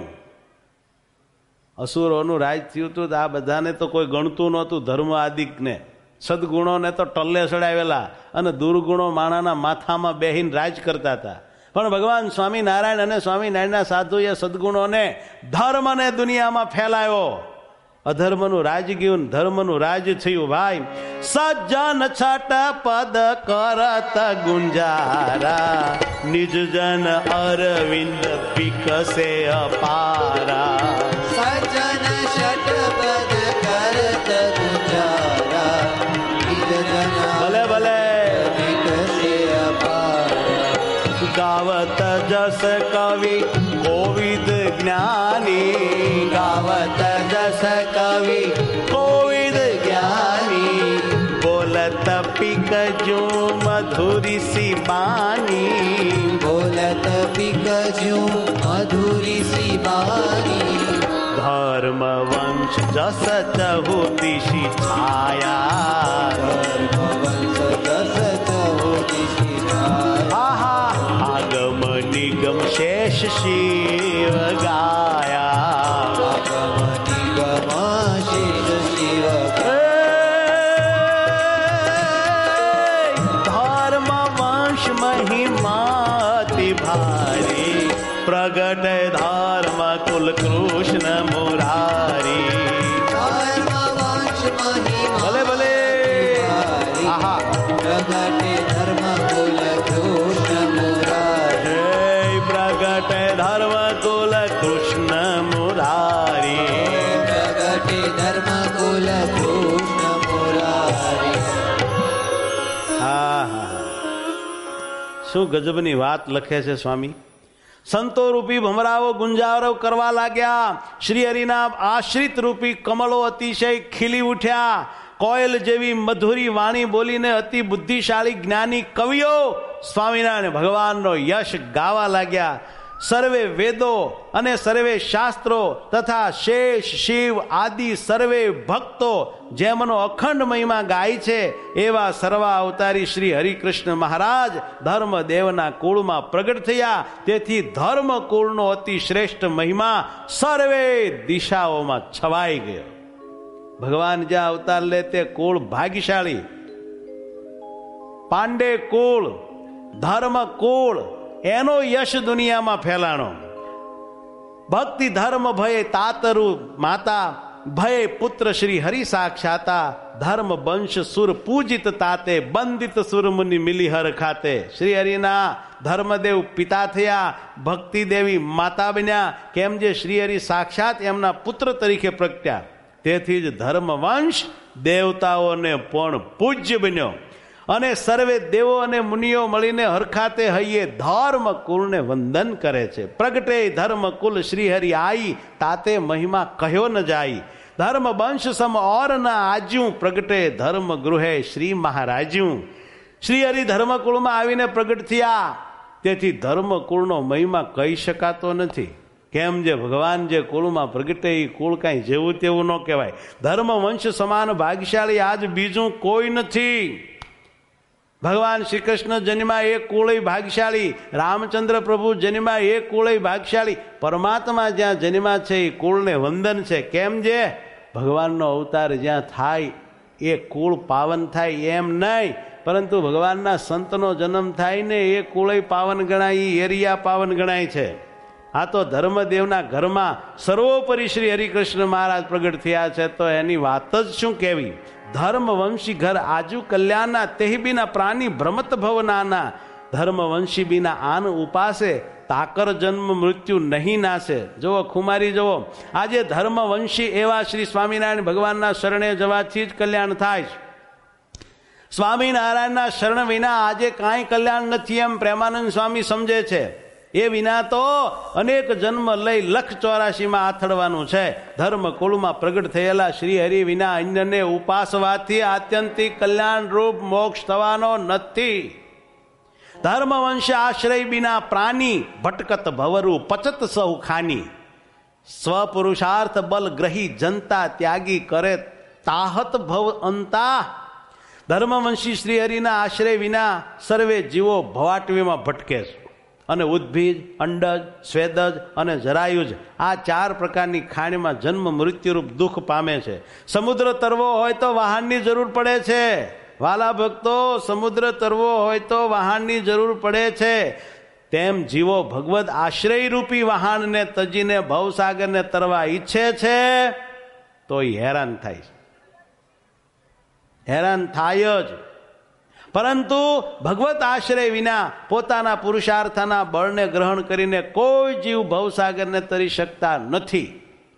[SPEAKER 1] અસુરોનું રાજ થયું હતું. આ બધાને તો કોઈ ગણતું નહોતું. ધર્મ આદિકને, સદગુણોને તો ટલ્લે ચડાવેલા અને દુર્ગુણો માણાના માથામાં બેહીને રાજ કરતા હતા. પણ ભગવાન સ્વામિનારાયણ અને સ્વામિનારાયણના સાધુએ સદગુણોને, ધર્મને દુનિયામાં ફેલાયો. અધર્મનું રાજ ગયું, ધર્મનું રાજ થયું. ભાઈ સજ્જન છટ પદ કરત ગુંજારા, નિજ જન અરવિંદ વિકસે અપારા.
[SPEAKER 2] સજ્જન છટ પદ કરત ગુંજારા, નિજ જન
[SPEAKER 1] ભલે ભલે
[SPEAKER 2] વિકસે અપારા.
[SPEAKER 1] ગાવત જસ કવિ કોવિદ જ્ઞાની.
[SPEAKER 2] ગાવત જસ કવિ
[SPEAKER 1] કોવિદ
[SPEAKER 2] જ્ઞાની.
[SPEAKER 1] બોલત પિકજુ મધુરી સી બાની.
[SPEAKER 2] બોલત પિકજુ મધુરી સી બાની.
[SPEAKER 1] ધર્મ વંશ જસ ચહુ દિશી છાયા.
[SPEAKER 2] ધર્મ વંશ જસ ચહુ દિશી છાયા.
[SPEAKER 1] આહા આગમ નિગમ શેષ શિવ ગાયા.
[SPEAKER 2] આગમ નિગમ શેષ શિવ ગાયા.
[SPEAKER 1] ધર્મ વંશ મહિમાતિ ભારી. પ્રગટ ધર્મ કુલ કૃષ્ણ મુરારી.
[SPEAKER 2] ધર્મ વંશ મહિમા
[SPEAKER 1] ભલે ભલે
[SPEAKER 2] ભારી.
[SPEAKER 1] આહા
[SPEAKER 2] પ્રગટે ધર્મ કુલ કૃષ્ણ મુરારી.
[SPEAKER 1] હે પ્રગટ ધર્મ કુલ કૃષ્ણ મુરારી.
[SPEAKER 2] પ્રગટે ધર્મ કુલ કૃષ્ણ મુરારી.
[SPEAKER 1] હા હા, શું ગજબની વાત લખે છે સ્વામી. સંતો રૂપી ભમરાઓ ગુંજારો કરવા લાગ્યા. શ્રી હરિના આશ્રિત રૂપી કમળો અતિશય ખીલી ઉઠ્યા. કોયલ જેવી મધુરી વાણી બોલીને અતિ બુદ્ધિશાળી જ્ઞાની કવિઓ સ્વામિનારાયણ ભગવાનનો યશ ગાવા લાગ્યા. સર્વે વેદો અને સર્વે શાસ્ત્રો તથા શેષ, શિવ આદિ સર્વે ભક્તો જેમનો અખંડ મહિમા ગાય છે એવા સર્વા અવતારી શ્રી હરિકૃષ્ણ મહારાજ ધર્મદેવના કુળમાં પ્રગટ થયા. તેથી ધર્મ કુળનો અતિ શ્રેષ્ઠ મહિમા સર્વે દિશાઓમાં છવાઈ ગયો. ભગવાન જ્યાં અવતાર લે તે કુળ ભાગ્યશાળી. પાંડે કુળ, ધર્મ કુળ, એનો યશ દુનિયામાં ફેલાણો. ભક્તિ ધર્મ ભય તાતરુ માતા, ભય પુત્ર શ્રી હરિ સાક્ષાતા. ધર્મ વંશ સુર પૂજિત તાતે, બંદિત સુર મુનિ મિલી હર ખાતે. શ્રી હરિના ધર્મદેવ પિતા થયા, ભક્તિ દેવી માતા બન્યા. કેમ જે શ્રી હરિ સાક્ષાત એમના પુત્ર તરીકે પ્રગટ્યા. તેથી જ ધર્મ વંશ દેવતાઓને પણ પૂજ્ય બન્યો. અને સર્વે દેવો અને મુનિઓ મળીને હરખાતે હૈયે ધર્મ કુળને વંદન કરે છે. પ્રગટે ધર્મ કુલ શ્રી હરિ આઈ, તાતે મહિમા કહ્યો ન જાય. ધર્મ વંશ સમ ઓર ના આજ્યું, પ્રગટે ધર્મ ગૃહે શ્રી મહારાજ્યું. શ્રી હરિ ધર્મકુળમાં આવીને પ્રગટ થયા. તેથી ધર્મકુળનો મહિમા કહી શકાતો નથી. કેમ જે ભગવાન જે કુળમાં પ્રગટે એ કુળ કાંઈ જેવું તેવું ન કહેવાય. ધર્મ વંશ સમાન ભાગ્યશાળી આજ બીજું કોઈ નથી. ભગવાન શ્રી કૃષ્ણ જન્મા એ કુળય ભાગ્યશાળી, રામચંદ્ર પ્રભુ જન્મા એ કુળય ભાગ્યશાળી. પરમાત્મા જ્યાં જન્મા છે એ કુળને વંદન છે. કેમ જે ભગવાનનો અવતાર જ્યાં થાય એ કુળ પાવન થાય એમ નહીં, પરંતુ ભગવાનના સંતનો જન્મ થાય ને એ કુળય પાવન ગણાય, એ એરિયા પાવન ગણાય છે. આ તો ધર્મદેવના ઘરમાં સર્વોપરી શ્રી હરિકૃષ્ણ મહારાજ પ્રગટ થયા છે, તો એની વાત જ શું કહેવી. ધર્મવંશી ઘર આજુ કલ્યાણના તેહ બીના પ્રાણી ભ્રમત ભવનાના. ધર્મવંશી બીના આન ઉપાસે તાકર જન્મ મૃત્યુ નહીં નાશે. જુઓ ખુમારી જુઓ, આજે ધર્મવંશી એવા શ્રી સ્વામિનારાયણ ભગવાનના શરણે જવાથી જ કલ્યાણ થાય છે. સ્વામિનારાયણના શરણ વિના આજે કાંઈ કલ્યાણ નથી એમ પ્રેમાનંદ સ્વામી સમજે છે. એ વિના તો અનેક જન્મ લઈ લખ ચોરાશીમાં આથડવાનું છે. ધર્મ કુળમાં પ્રગટ થયેલા શ્રી હરિ વિના અન્યને ઉપાસવાથી આત્યંતિક કલ્યાણ રૂપ મોક્ષ થવાનો નથી. ધર્મવંશ આશ્રય બિના પ્રાણી ભટકત ભવરું પચત સહુ ખાની. સ્વપુરુષાર્થ બલ ગ્રહી જનતા ત્યાગી કરે તાહત ભવ અંતા. ધર્મવંશી શ્રી હરિના આશ્રય વિના સર્વે જીવો ભવાટવીમાં ભટકે છે અને ઉદ્ભીજ, અંડજ, સ્વેદજ અને જરાયુજ આ ચાર પ્રકારની ખાણીમાં જન્મ મૃત્યુરૂપ દુઃખ પામે છે. સમુદ્ર તરવો હોય તો વાહનની જરૂર પડે છે. વાલા ભક્તો, સમુદ્ર તરવો હોય તો વાહનની જરૂર પડે છે. તેમ જીવો ભગવદ આશ્રય રૂપી વાહનને તજીને ભવસાગરને તરવા ઈચ્છે છે તો એ હેરાન થાય છે. હેરાન થાય જ. પરંતુ ભગવત આશ્રય વિના પોતાના પુરુષાર્થના બળને ગ્રહણ કરીને કોઈ જીવ ભવસાગરને તરી શકતા નથી.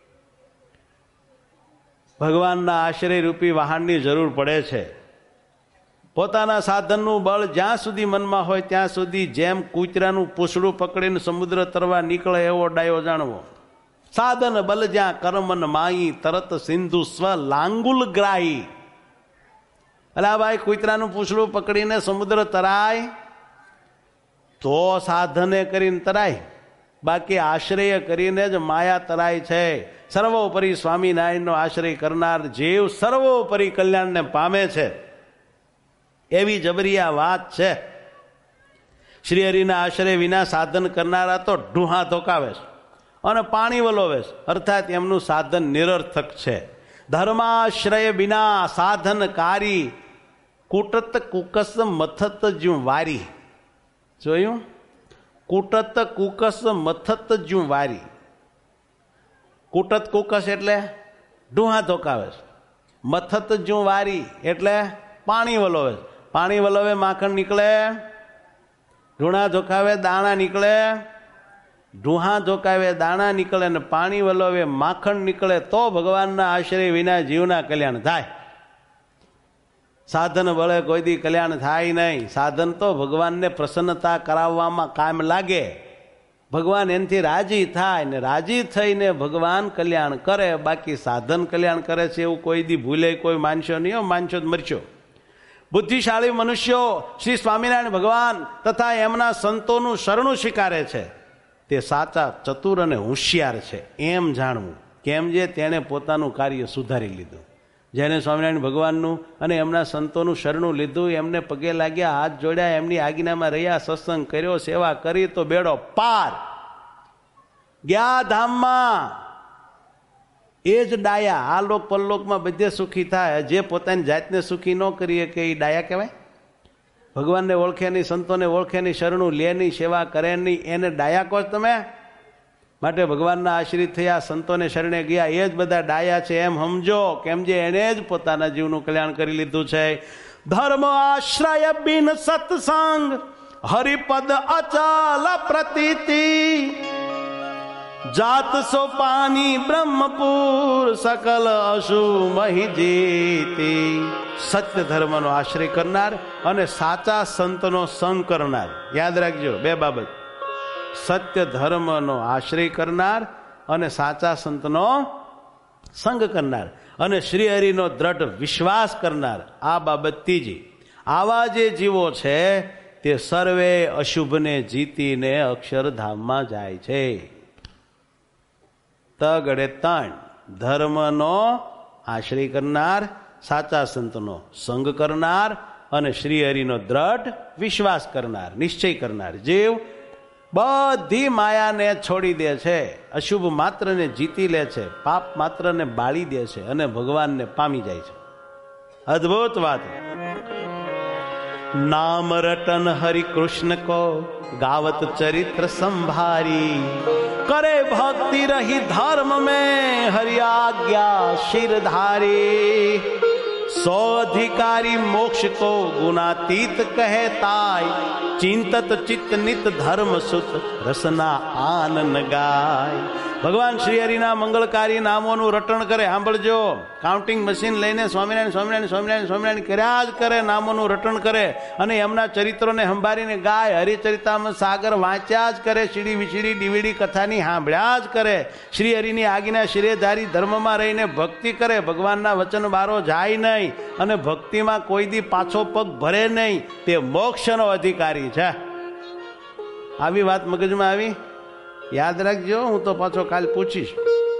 [SPEAKER 1] ભગવાનના આશ્રય રૂપી વાહનની જરૂર પડે છે. પોતાના સાધનનું બળ જ્યાં સુધી મનમાં હોય ત્યાં સુધી જેમ કૂતરાનું પૂંછડું પકડીને સમુદ્ર તરવા નીકળે એવો ડાયો જાણવો. સાધન બલ જ્યાં કર્મન માઈ તરત સિંધુ સ્વ લાંગુલ ગ્રાહી. અલા ભાઈ, કૂતરાનું પૂંછડું પકડીને સમુદ્ર તરાય તો સાધને કરીને તરાય, બાકી આશ્રય કરીને જ માયા તરાય છે. સર્વોપરી સ્વામિનારાયણનો આશ્રય કરનાર જીવ સર્વોપરી કલ્યાણને પામે છે. એવી જબરિયા વાત છે. શ્રી હરિના આશ્રય વિના સાધન કરનારા તો ઢૂહા ધોકાવે છે અને પાણી વલોવે છે, અર્થાત એમનું સાધન નિરર્થક છે. ધર્માશ્રય વિના સાધનકારી કુટત કુકસ મથત જ્યું વારી. જોયું? કુટત કુકસ મથત જ્યું વારી. કુટત કુકસ એટલે ઢૂહા ધોકાવે છે. મથત જ્યું વારી એટલે પાણી વલોવે. પાણી વલોવે માખણ નીકળે, ઢૂણા ધોકાવે દાણા નીકળે. ઢૂહા ધોકાવે દાણા નીકળે અને પાણી વલોવે માખણ નીકળે તો ભગવાનના આશ્રય વિના જીવના કલ્યાણ થાય. સાધન બળે કોઈ દી કલ્યાણ થાય નહીં. સાધન તો ભગવાનને પ્રસન્નતા કરાવવામાં કામ લાગે. ભગવાન એનાથી રાજી થાય ને રાજી થઈને ભગવાન કલ્યાણ કરે. બાકી સાધન કલ્યાણ કરે છે એવું કોઈ દી ભૂલે કોઈ માનશો નહીં. માનશો જ મરશો. બુદ્ધિશાળી મનુષ્યો શ્રી સ્વામિનારાયણ ભગવાન તથા એમના સંતોનું શરણું સ્વીકારે છે. તે સાચા ચતુર અને હોશિયાર છે એમ જાણવું. કેમ જે તેણે પોતાનું કાર્ય સુધારી લીધું. જેને સ્વામિનારાયણ ભગવાનનું અને એમના સંતોનું શરણું લીધું, એમને પગે લાગ્યા, હાથ જોડ્યા, એમની આજ્ઞામાં રહ્યા, સત્સંગ કર્યો, સેવા કરી તો બેડો પાર. ગયા ધામમાં એ જ ડાયા. આ લોક પરલોકમાં બધે સુખી થાય. જે પોતાની જાતને સુખી ન કરીએ કે એ ડાયા કહેવાય? ભગવાનને ઓળખે નહીં, સંતોને ઓળખે નહીં, શરણું લે નહીં, સેવા કરે નહીં, એને ડાયા કહો તમે? માટે ભગવાનના આશ્રિત થયા, સંતોને શરણે ગયા, એ જ બધા ડાયા છે એમ સમજો. કેમ જે એને જ પોતાના જીવનું કલ્યાણ કરી લીધું છે. ધર્મ આશ્રય બિન સત્સંગ હરિપદ અચલ પ્રતીતિ. જાત સોપાની બ્રહ્મપુર સકલ અશુ મહી જીતી. સત્ય ધર્મનો આશ્રય કરનાર અને સાચા સંતનો સંગ કરનાર. યાદ રાખજો બે બાબત. સત્ય ધર્મનો આશ્રય કરનાર અને સાચા સંતનો સંગ કરનાર અને શ્રી હરિનો દ્રઢ વિશ્વાસ કરનાર. આ બાબત ત્રીજી. આવા જે જીવો છે તે સર્વે અશુભને જીતીને અક્ષરધામમાં જાય છે. તગડે ત્રણ: ધર્મનો આશ્રય કરનાર, સાચા સંતનો સંગ કરનાર અને શ્રી હરિનો દ્રઢ વિશ્વાસ કરનાર, નિશ્ચય કરનાર જીવ બધી માયાને છોડી દે છે, અશુભ માત્રને જીતી લે છે, પાપ માત્રને બાળી દે છે અને ભગવાનને પામી જાય છે. અદ્ભુત વાત. નામ રટન હરિ કૃષ્ણ કો ગાવત ચરિત્ર સંભારી. करे भक्ति रही धर्म में हरि आज्ञा शिरधारी सौ अधिकारी मोक्ष को गुणातीत कहताय चिंतत चित्त नित धर्म सुत रसना आनंद गाय ભગવાન શ્રી હરિના મંગળકારી નામોનું રટણ કરે. સાંભળજો, કાઉન્ટિંગ મશીન લઈને સ્વામિનારાયણ સ્વામિનારાયણ સ્વામિનારાયણ સ્વામિનારાયણ કર્યા જ કરે, નામોનું રટણ કરે અને એમના ચરિત્રોને સંભાળીને ગાય. હરિચરિતામાં સાગર વાંચ્યા જ કરે, સીડી વિસીડી ડીવીડી કથાની સાંભળ્યા જ કરે. શ્રી હરિની આજ્ઞા શિરેધારી ધર્મમાં રહીને ભક્તિ કરે. ભગવાનના વચન બારો જાય નહીં અને ભક્તિમાં કોઈ દી પાછો પગ ભરે નહીં. તે મોક્ષનો અધિકારી છે. આવી વાત મગજમાં આવી? યાદ રાખજો, હું તો પાછો કાલ પૂછીશ.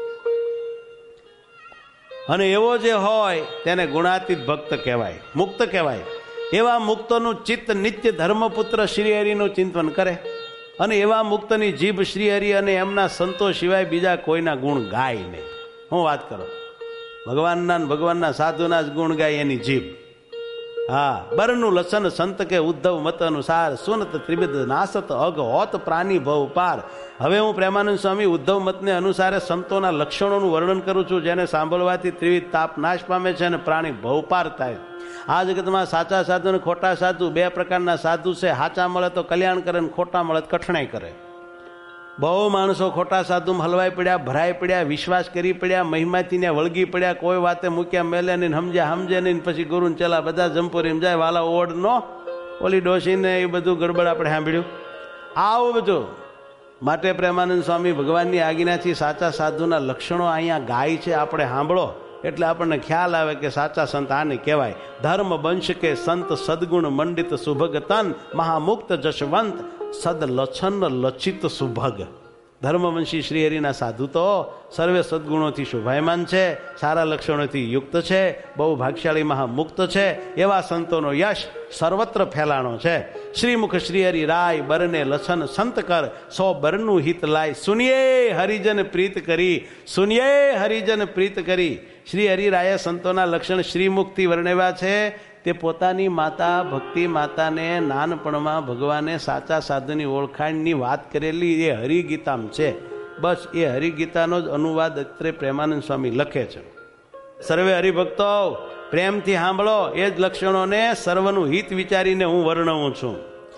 [SPEAKER 1] અને એવો જે હોય તેને ગુણાતીત ભક્ત કહેવાય, મુક્ત કહેવાય. એવા મુક્તોનું ચિત્ત નિત્ય ધર્મપુત્ર શ્રીહરિનું ચિંતન કરે અને એવા મુક્તની જીભ શ્રીહરિ અને એમના સંતો સિવાય બીજા કોઈના ગુણ ગાય નહીં. હું વાત કરો, ભગવાનના ભગવાનના સાધુના જ ગુણ ગાય એની જીભ. હા, બરનું લસન સંત કે ઉદ્ધવ મત અનુસાર સુનત ત્રિવિધ નાસત અગ હોત પ્રાણી ભવ પાર. હવે હું પ્રેમાનંદ સ્વામી ઉદ્ધવ મતને અનુસારે સંતોના લક્ષણોનું વર્ણન કરું છું, જેને સાંભળવાથી ત્રિવિધ તાપ નાશ પામે છે અને પ્રાણી ભવ પાર થાય. આ જગતમાં સાચા સાધુ અને ખોટા સાધુ બે પ્રકારના સાધુ છે. સાચા મળે તો કલ્યાણ કરે અને ખોટા મળે તો કઠણાઈ કરે. બહુ માણસો ખોટા સાધુમાં હલવાઈ પડ્યા, ભરાઈ પડ્યા, વિશ્વાસ કરી પડ્યા, મહિમાથી ને વળગી પડ્યા, કોઈ વાતે મૂક્યા મેલે નહીં, સમજ્યા સમજે નહીં, પછી ગુરુ ચલા બધા જંપોરીમ જાય, વાલા ઓડ નો ઓલી ડોસીને એ બધું ગડબડ આપણે સાંભળ્યું. આવું બધું માટે પ્રેમાનંદ સ્વામી ભગવાનની આજ્ઞાથી સાચા સાધુના લક્ષણો અહીંયા ગાય છે. આપણે સાંભળો એટલે આપણને ખ્યાલ આવે કે સાચા સંત આને કહેવાય. ધર્મ બંશ કે સંત સદગુણ મંડિત સુભગ તન મહામુક્ત જશવંત સદ લછન લચિત સુભગ. ધર્મવંશી શ્રીહરિના સાધુ તો સર્વે સદગુણોથી શોભાયમાન છે, સારા લક્ષણોથી યુક્ત છે, બહુ ભાગ્યશાળી મહામુક્ત છે. એવા સંતોનો યશ સર્વત્ર ફેલાણો છે. શ્રીમુખ શ્રીહરિ રાય બરને લછન સંત કર સો બરનું હિત લાય સુનિયે હરિજન પ્રીત કરી સુનિયે હરિજન પ્રીત કરી. શ્રી હરિરાયે સંતોના લક્ષણ શ્રીમુખથી વર્ણવ્યા છે. તે પોતાની માતા ભક્તિ માતાને નાનપણમાં ભગવાને સાચા સાધુની ઓળખાણની વાત કરેલી એ હરિગીતામ છે. બસ એ હરિગીતાનો જ અનુવાદ અત્રે પ્રેમાનંદ સ્વામી લખે છે. સર્વે હરિભક્તો પ્રેમથી સાંભળો. એ જ લક્ષણોને સર્વનું હિત વિચારીને હું વર્ણવું છું.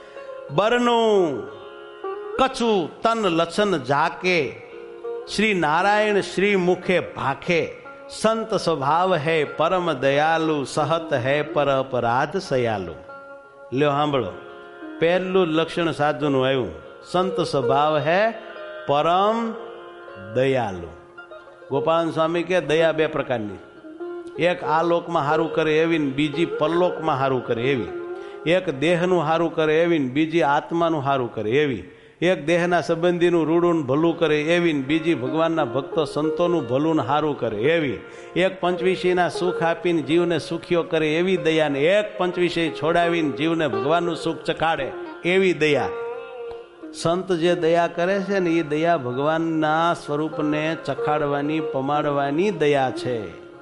[SPEAKER 1] બરનું કછું તન લક્ષણ જાકે શ્રી નારાયણ શ્રી મુખે ભાખે સંત સ્વભાવ હૈ પરમ દયાલુ સહત હૈ પર અપરાધ સયાલુ. લ્યો સાંભળો, પહેલું લક્ષણ સાધુનું આવ્યું, સંત સ્વભાવ હૈ પરમ દયાલુ. ગોપાલ સ્વામી કે દયા બે પ્રકારની, એક આ લોકમાં સારું કરે એવી ને બીજી પરલોકમાં સારું કરે એવી. એક દેહનું સારું કરે એવી ને બીજી આત્માનું સારું કરે એવી. એક દેહના સંબંધીનું રૂડું ભલું કરે એવી ને બીજી ભગવાનના ભક્તો સંતોનું ભલું ને સારું કરે એવી. એક પંચવિષયના સુખ આપીને જીવને સુખીઓ કરે એવી દયા ને એક પંચવિષય છોડાવીને જીવને ભગવાનનું સુખ ચખાડે એવી દયા. સંત જે દયા કરે છે ને એ દયા ભગવાનના સ્વરૂપને ચખાડવાની પમાડવાની દયા છે.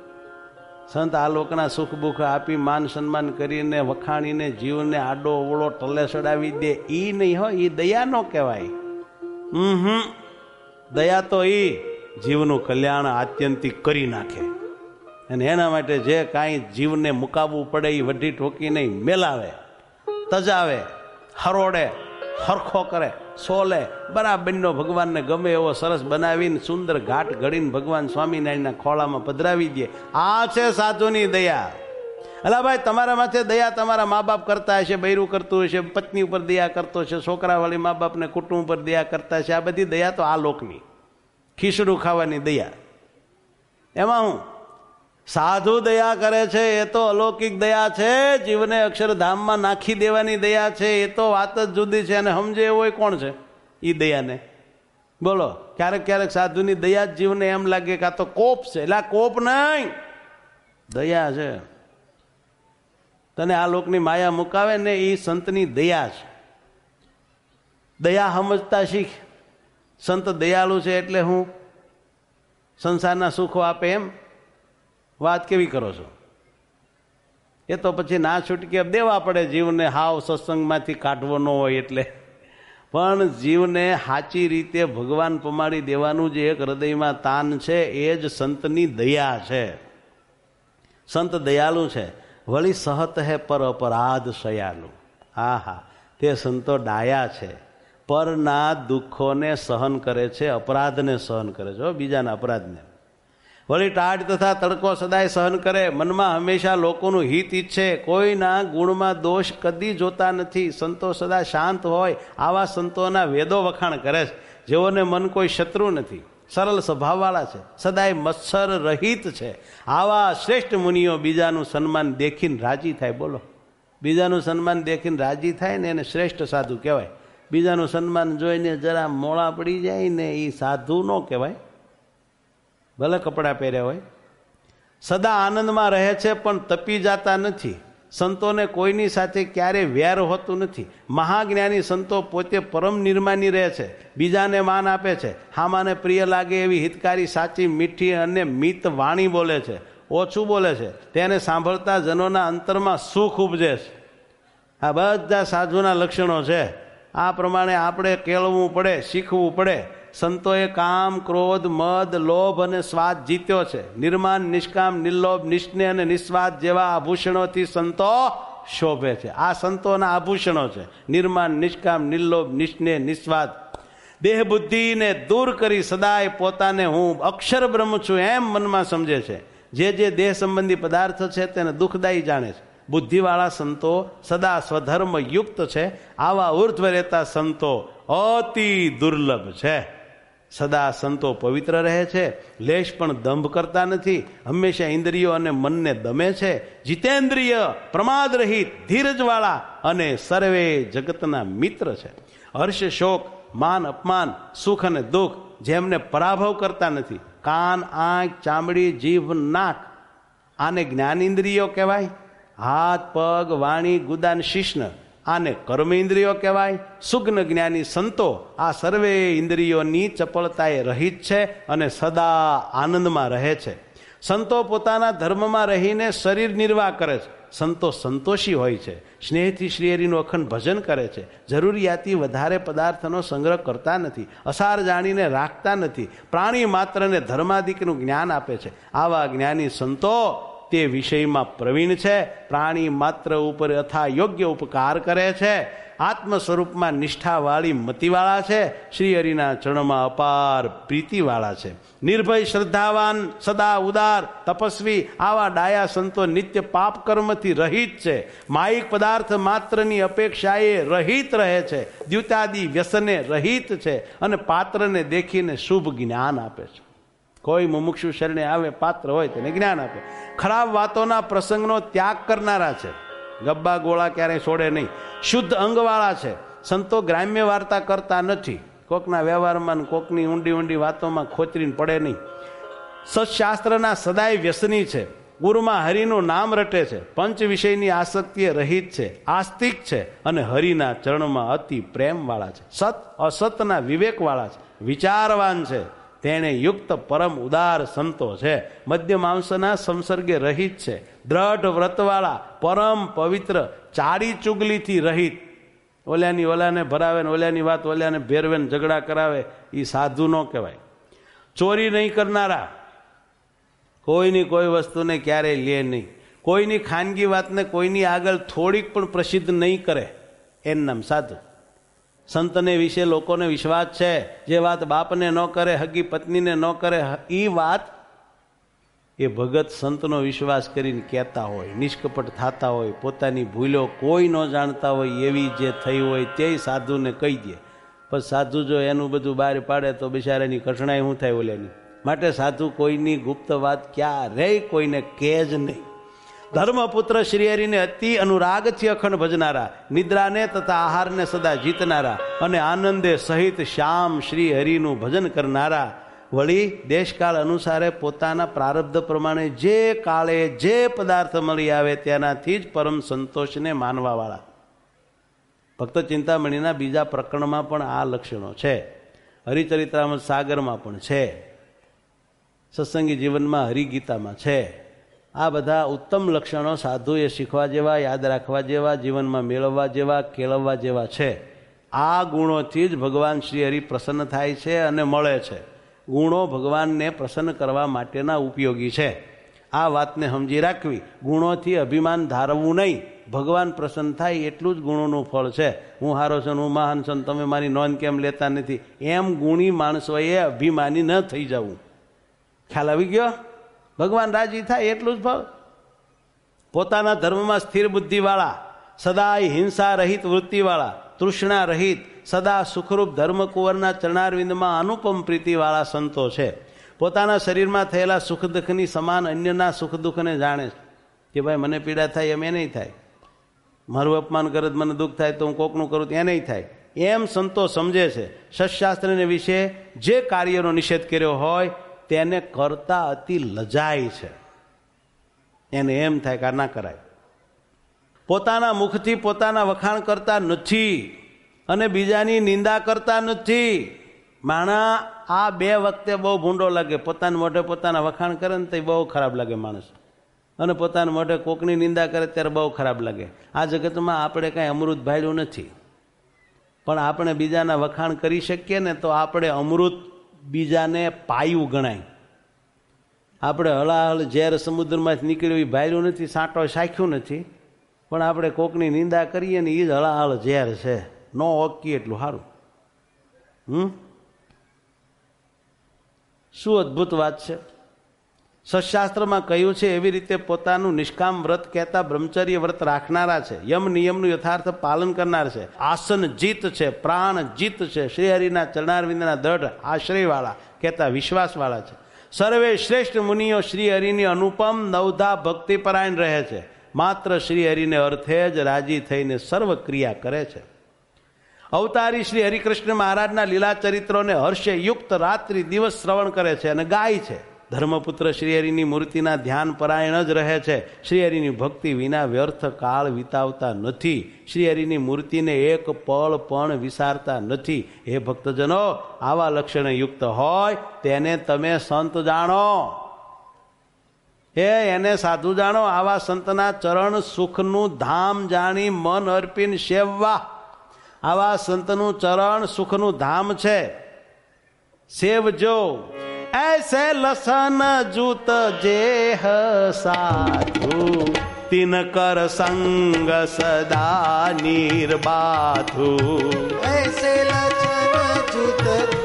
[SPEAKER 1] સંત આ લોકના સુખ બુખ આપી માન સન્માન કરીને વખાણીને જીવને આડો ઓળો ટલે ચડાવી દે એ નહીં હોય, એ દયા ન કહેવાય. હમ દયા તો એ જીવનું કલ્યાણ આત્યંતિક કરી નાખે અને એના માટે જે કાંઈ જીવને મુકાવવું પડે એ વઢી ઠોકી નહીં, મેલાવે, તજાવે, હરોડે, હરખો કરે, સોલે, બરાબરનો ભગવાનને ગમે એવો સરસ બનાવીને સુંદર ઘાટ ઘડીને ભગવાન સ્વામિનારાયણના ખોળામાં પધરાવી દે. આ છે સાધુની દયા. અલા ભાઈ, તમારા માથે દયા તમારા મા બાપ કરતા હશે, બૈરું કરતું હશે, પત્ની ઉપર દયા કરતો છે, છોકરાવાળી મા બાપને કુટુંબ ઉપર દયા કરતા છે. આ બધી દયા તો આ લોકની ખીચડું ખાવાની દયા. એમાં હું સાધુ દયા કરે છે એ તો અલૌકિક દયા છે, જીવને અક્ષરધામમાં નાખી દેવાની દયા છે. એ તો વાત જ જુદી છે અને સમજે એવો કોણ છે એ દયાને? બોલો. ક્યારેક ક્યારેક સાધુની દયા જ જીવને એમ લાગે કે આ તો કોપ છે. એટલે આ કોપ નહીં, દયા છે. તને આ લોકની માયા મુકાવે ને એ સંતની દયા છે. દયા સમજતા શીખ. સંત દયાળુ છે એટલે હું સંસારના સુખો આપે એમ વાત કેવી કરો છો? એ તો પછી ના છૂટકે દેવા પડે જીવને, હાવ સત્સંગમાંથી કાઢવો ન હોય એટલે. પણ જીવને સાચી રીતે ભગવાન પમાડી દેવાનું જે એક હૃદયમાં તાન છે એ જ સંતની દયા છે. સંત દયાળુ છે. વળી સહત હે પર અપરાધ શયાલુ. હા હા, તે સંતો ડાયા છે. પરના દુઃખોને સહન કરે છે, અપરાધને સહન કરે છે, બીજાના અપરાધને. વળી ટાઢ તથા તડકો સદાય સહન કરે. મનમાં હંમેશા લોકોનું હિત ઈચ્છે. કોઈના ગુણમાં દોષ કદી જોતા નથી. સંતો સદા શાંત હોય. આવા સંતોના વેદો વખાણ કરે છે. જેઓને મન કોઈ શત્રુ નથી, સરળ સ્વભાવવાળા છે, સદાય મત્સર રહિત છે. આવા શ્રેષ્ઠ મુનિઓ બીજાનું સન્માન દેખીને રાજી થાય. બોલો, બીજાનું સન્માન દેખીને રાજી થાય ને એને શ્રેષ્ઠ સાધુ કહેવાય. બીજાનું સન્માન જોઈને જરા મોળા પડી જાય ને એ સાધુ ન કહેવાય, ભલે કપડાં પહેર્યા હોય. સદા આનંદમાં રહે છે પણ તપી જતા નથી. સંતોને કોઈની સાથે ક્યારે વેર હોતું નથી. મહાજ્ઞાની સંતો પોતે પરમ નિર્માની રહે છે, બીજાને માન આપે છે. હામાને પ્રિય લાગે એવી હિતકારી, સાચી, મીઠી અને મિત વાણી બોલે છે. ઓછું બોલે છે. તેને સાંભળતા જનોના અંતરમાં સુખ ઉપજે છે. આ બધા સાધુના લક્ષણો છે. આ પ્રમાણે આપણે કેળવવું પડે, શીખવું પડે. સંતોએ કામ, ક્રોધ, મદ, લોભ અને સ્વાદ જીત્યો છે. નિર્માન, નિષ્કામ, નિર્લોભ, નિષ્ઠેય અને નિસ્વાદ જેવા આભૂષણોથી સંતો શોભે છે. આ સંતોના આભૂષણો છે. નિર્માન, નિષ્કામ, નિર્લોભ, નિષ્ઠેય, નિસ્વાદ. દેહ બુદ્ધિને દૂર કરી સદાય પોતાને હું અક્ષર બ્રહ્મ છું એમ મનમાં સમજે છે. જે જે દેહ સંબંધી પદાર્થ છે તેને દુઃખદાયી જાણે છે. બુદ્ધિવાળા સંતો સદા સ્વધર્મ યુક્ત છે. આવા ઉર્ધ્વ રહેતા સંતો અતિ દુર્લભ છે. સદા સંતો પવિત્ર રહે છે. લેશ પણ દંભ કરતા નથી. હંમેશા ઇન્દ્રિયો અને મનને દમે છે. જીતેન્દ્રિય, પ્રમાદ રહિત, ધીરજવાળા અને સર્વે જગતના મિત્ર છે. હર્ષ, શોક, માન, અપમાન, સુખ અને દુઃખ જેમને પરાભવ કરતા નથી. કાન, આંખ, ચામડી, જીભ, નાક આને જ્ઞાનેન્દ્રિયો કહેવાય. હાથ, પગ, વાણી, ગુદાન, શિષ્ણ આને કર્મ ઇન્દ્રિયો કહેવાય. સુગ્ન જ્ઞાની સંતો આ સર્વે ઇન્દ્રિયોની ચપળતાએ રહિત છે અને સદા આનંદમાં રહે છે. સંતો પોતાના ધર્મમાં રહીને શરીર નિર્વાહ કરે છે. સંતો સંતોષી હોય છે. સ્નેહથી શ્રીહરિનું અખંડ ભજન કરે છે. જરૂરિયાતી વધારે પદાર્થનો સંગ્રહ કરતા નથી. અસાર જાણીને રાખતા નથી. પ્રાણી માત્રને ધર્માદિકનું જ્ઞાન આપે છે. આવા જ્ઞાની સંતો તે વિષયમાં પ્રવીણ છે. પ્રાણી માત્ર ઉપર અથા યોગ્ય ઉપકાર કરે છે. આત્મ સ્વરૂપમાં નિષ્ઠાવાળી મતિવાળા છે. શ્રી હરિના ચરણમાં અપાર પ્રીતિવાળા છે. નિર્ભય, શ્રદ્ધાવાન, સદા ઉદાર, તપસ્વી આવા ડાયા સંતો નિત્ય પાપ કર્મથી રહિત છે. માયિક પદાર્થ માત્રની અપેક્ષાએ રહિત રહે છે. દ્યુતાદિ વ્યસને રહિત છે અને પાત્રને દેખીને શુભ જ્ઞાન આપે છે. કોઈ મુમુક્ષુ શરણે આવે, પાત્ર હોય તેને જ્ઞાન આપે. ખરાબ વાતોના પ્રસંગનો ત્યાગ કરનારા છે. ગબ્બા ગોળા ક્યારેય છોડે નહીં. શુદ્ધ અંગવાળા છે. સંતો ગ્રામ્ય વાર્તા કરતા નથી. કોકના વ્યવહારમાં, કોકની ઊંડી ઊંડી વાતોમાં ખોતરીને પડે નહીં. સત્શાસ્ત્રના સદાય વ્યસની છે. ગુરુમાં હરિનું નામ રટે છે. પંચ વિષયની આસક્તિએ રહિત છે. આસ્તિક છે અને હરિના ચરણમાં અતિ પ્રેમવાળા છે. સત અસતના વિવેકવાળા છે. વિચારવાન છે. તેને યુક્ત પરમ ઉદાર સંતો છે. મધ્ય માંસના સંસર્ગે રહિત છે. દ્રઢ વ્રતવાળા, પરમ પવિત્ર, ચારી ચુગલીથી રહિત. ઓલ્યાની ઓલાને ભરાવે ને ઓલ્યાની વાત ઓલ્યાને ભેરવે ને ઝઘડા કરાવે એ સાધુ ન કહેવાય. ચોરી નહીં કરનારા, કોઈની કોઈ વસ્તુને ક્યારેય લે નહીં. કોઈની ખાનગી વાતને કોઈની આગળ થોડીક પણ પ્રસિદ્ધ નહીં કરે, એનું નામ સાધુ. સંતને વિશે લોકોને વિશ્વાસ છે. જે વાત બાપને ન કરે, હગી પત્નીને ન કરે, એ વાત એ ભગત સંતનો વિશ્વાસ કરીને કહેતા હોય, નિષ્કપટ થતા હોય, પોતાની ભૂલો કોઈ ન જાણતા હોય એવી જે થઈ હોય તે સાધુને કહી દે. પણ સાધુ જો એનું બધું બહાર પાડે તો બિચારાની કઠણાઈ શું થાય ઓલેની. માટે સાધુ કોઈની ગુપ્ત વાત ક્યારેય કોઈને કહે જ નહીં. ધર્મપુત્ર શ્રીહરિને અતિ અનુરાગથી અખંડ ભજનારા, નિદ્રાને તથા આહારને સદા જીતનારા અને આનંદે સહિત શ્યામ શ્રી હરિનું ભજન કરનારા. વળી દેશકાળ અનુસારે પોતાના પ્રારબ્ધ પ્રમાણે જે કાળે જે પદાર્થ મળી આવે તેનાથી જ પરમ સંતોષને માનવાવાળા. ભક્ત ચિંતામણીના બીજા પ્રકરણમાં પણ આ લક્ષણો છે. હરિચરિત્રામૃત સાગરમાં પણ છે. સત્સંગી જીવનમાં હરિગીતામાં છે. આ બધા ઉત્તમ લક્ષણો સાધુએ શીખવા જેવા, યાદ રાખવા જેવા, જીવનમાં મેળવવા જેવા, કેળવવા જેવા છે. આ ગુણોથી જ ભગવાન શ્રી હરિ પ્રસન્ન થાય છે અને મળે છે. ગુણો ભગવાનને પ્રસન્ન કરવા માટેના ઉપયોગી છે. આ વાતને સમજી રાખવી. ગુણોથી અભિમાન ધારવું નહીં. ભગવાન પ્રસન્ન થાય એટલું જ ગુણોનું ફળ છે. હું હારો છું, હું મહાન છું, તમે મારી નોંધ કેમ લેતા નથી, એમ ગુણી માણસોએ અભિમાની ન થઈ જવું. ખ્યાલ આવી ગયો? ભગવાન રાજી થાય એટલું જ ફળ. પોતાના ધર્મમાં સ્થિર બુદ્ધિવાળા, સદાય હિંસા રહિત વૃત્તિવાળા, તૃષ્ણા રહિત, સદા સુખરૂપ ધર્મકુંવરના ચરણારવિંદમાં અનુપમ પ્રીતિવાળા સંતો છે. પોતાના શરીરમાં થયેલા સુખ દુઃખની સમાન અન્યના સુખ દુઃખને જાણે છે કે ભાઈ મને પીડા થાય એમ એ નહીં થાય, મારું અપમાન કરે મને દુઃખ થાય તો હું કોકનું કરું એ નહીં થાય, એમ સંતો સમજે છે. સત્શાસ્ત્રને વિશે જે કાર્યનો નિષેધ કર્યો હોય તેને કરતા અતિ લજાય છે. એને એમ થાય કે ના કરાય. પોતાના મુખથી પોતાના વખાણ કરતા નથી અને બીજાની નિંદા કરતા નથી. માણા આ બે વખતે બહુ ભૂંડો લાગે. પોતાના મોઢે પોતાના વખાણ કરે ને તો બહુ ખરાબ લાગે માણસ, અને પોતાના મોઢે કોકની નિંદા કરે ત્યારે બહુ ખરાબ લાગે. આ જગતમાં આપણે કાંઈ અમૃત ભાળ્યું નથી, પણ આપણે બીજાના વખાણ કરી શકીએ ને તો આપણે અમૃત બીજાને પાયું ગણાય. આપણે હળાહળ ઝેર સમુદ્રમાંથી નીકળ્યું એ ભાળ્યું નથી, સાંટો સાખ્યું નથી, પણ આપણે કોકની નિંદા કરીએ ને એ જ હળાહળ ઝેર છે. ન ઓકી એટલું સારું. હમ શું અદ્ભુત વાત છે. સત્શાસ્ત્રમાં કહ્યું છે એવી રીતે પોતાનું નિષ્કામ વ્રત કહેતા બ્રહ્મચર્ય વ્રત રાખનારા છે, યમ નિયમનું યથાર્થ પાલન કરનાર છે, આસન જીત છે, પ્રાણ જીત છે, શ્રીહરિના ચરણારવિંદના દ્રઢ આશ્રયવાળા કહેતા વિશ્વાસવાળા છે. સર્વે શ્રેષ્ઠ મુનિઓ શ્રીહરિની અનુપમ નવધા ભક્તિપરાયણ રહે છે. માત્ર શ્રીહરિને અર્થે જ રાજી થઈને સર્વ ક્રિયા કરે છે. અવતારી શ્રી હરિકૃષ્ણ મહારાજના લીલા ચરિત્રોને હર્ષે યુક્ત રાત્રિ દિવસ શ્રવણ કરે છે અને ગાય છે. ધર્મપુત્ર શ્રીહરિની મૂર્તિના ધ્યાન પરાયણ જ રહે છે. શ્રીહરિની ભક્તિ વિના વ્યર્થ કાળ વિતાવતા નથી. શ્રીહરિની મૂર્તિને એક પળ પણ વિસારતા નથી. હે ભક્તજનો, આવા લક્ષણે યુક્ત હોય તેને તમે સંત જાણો. હે એને સાધુ જાણો. આવા સંતના ચરણ સુખનું ધામ જાણી મન અર્પીને સેવવા. આવા સંતનું ચરણ સુખનું ધામ છે, સેવજો. ऐसे लसन जूत जेह साधु तिन कर संग सदा निर्बाधु.
[SPEAKER 2] ऐसे लसन जूत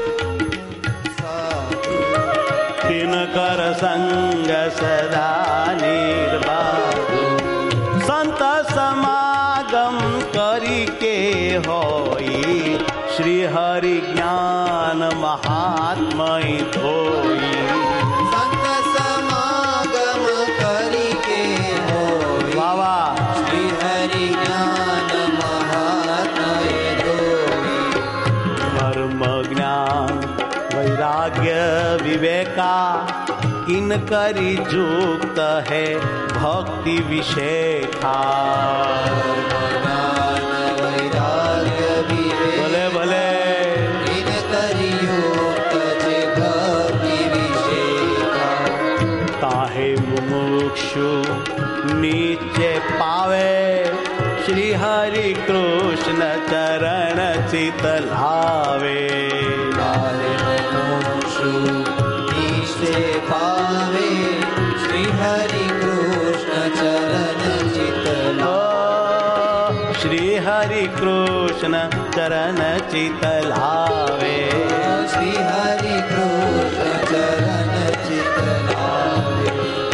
[SPEAKER 2] साधु
[SPEAKER 1] तिन कर संग सदा निर्बाधु. संत समागम करी के होई श्री हरि ज्ञान महात्मय धोई.
[SPEAKER 2] संत समागम करी के होई
[SPEAKER 1] वावा
[SPEAKER 2] श्री हरि ज्ञान महात्मय धोई.
[SPEAKER 1] धर्म ज्ञान वैराग्य विवेका इन करी जुक्त है भक्ति विशेखा. नीचे पावे श्री हरि कृष्ण चरण चित लावे.
[SPEAKER 2] नीचे पावे श्री हरि कृष्ण चरण चित लावे.
[SPEAKER 1] श्री हरि कृष्ण चरण चित लावे.
[SPEAKER 2] श्री हरि कृष्ण चरण चित लावे.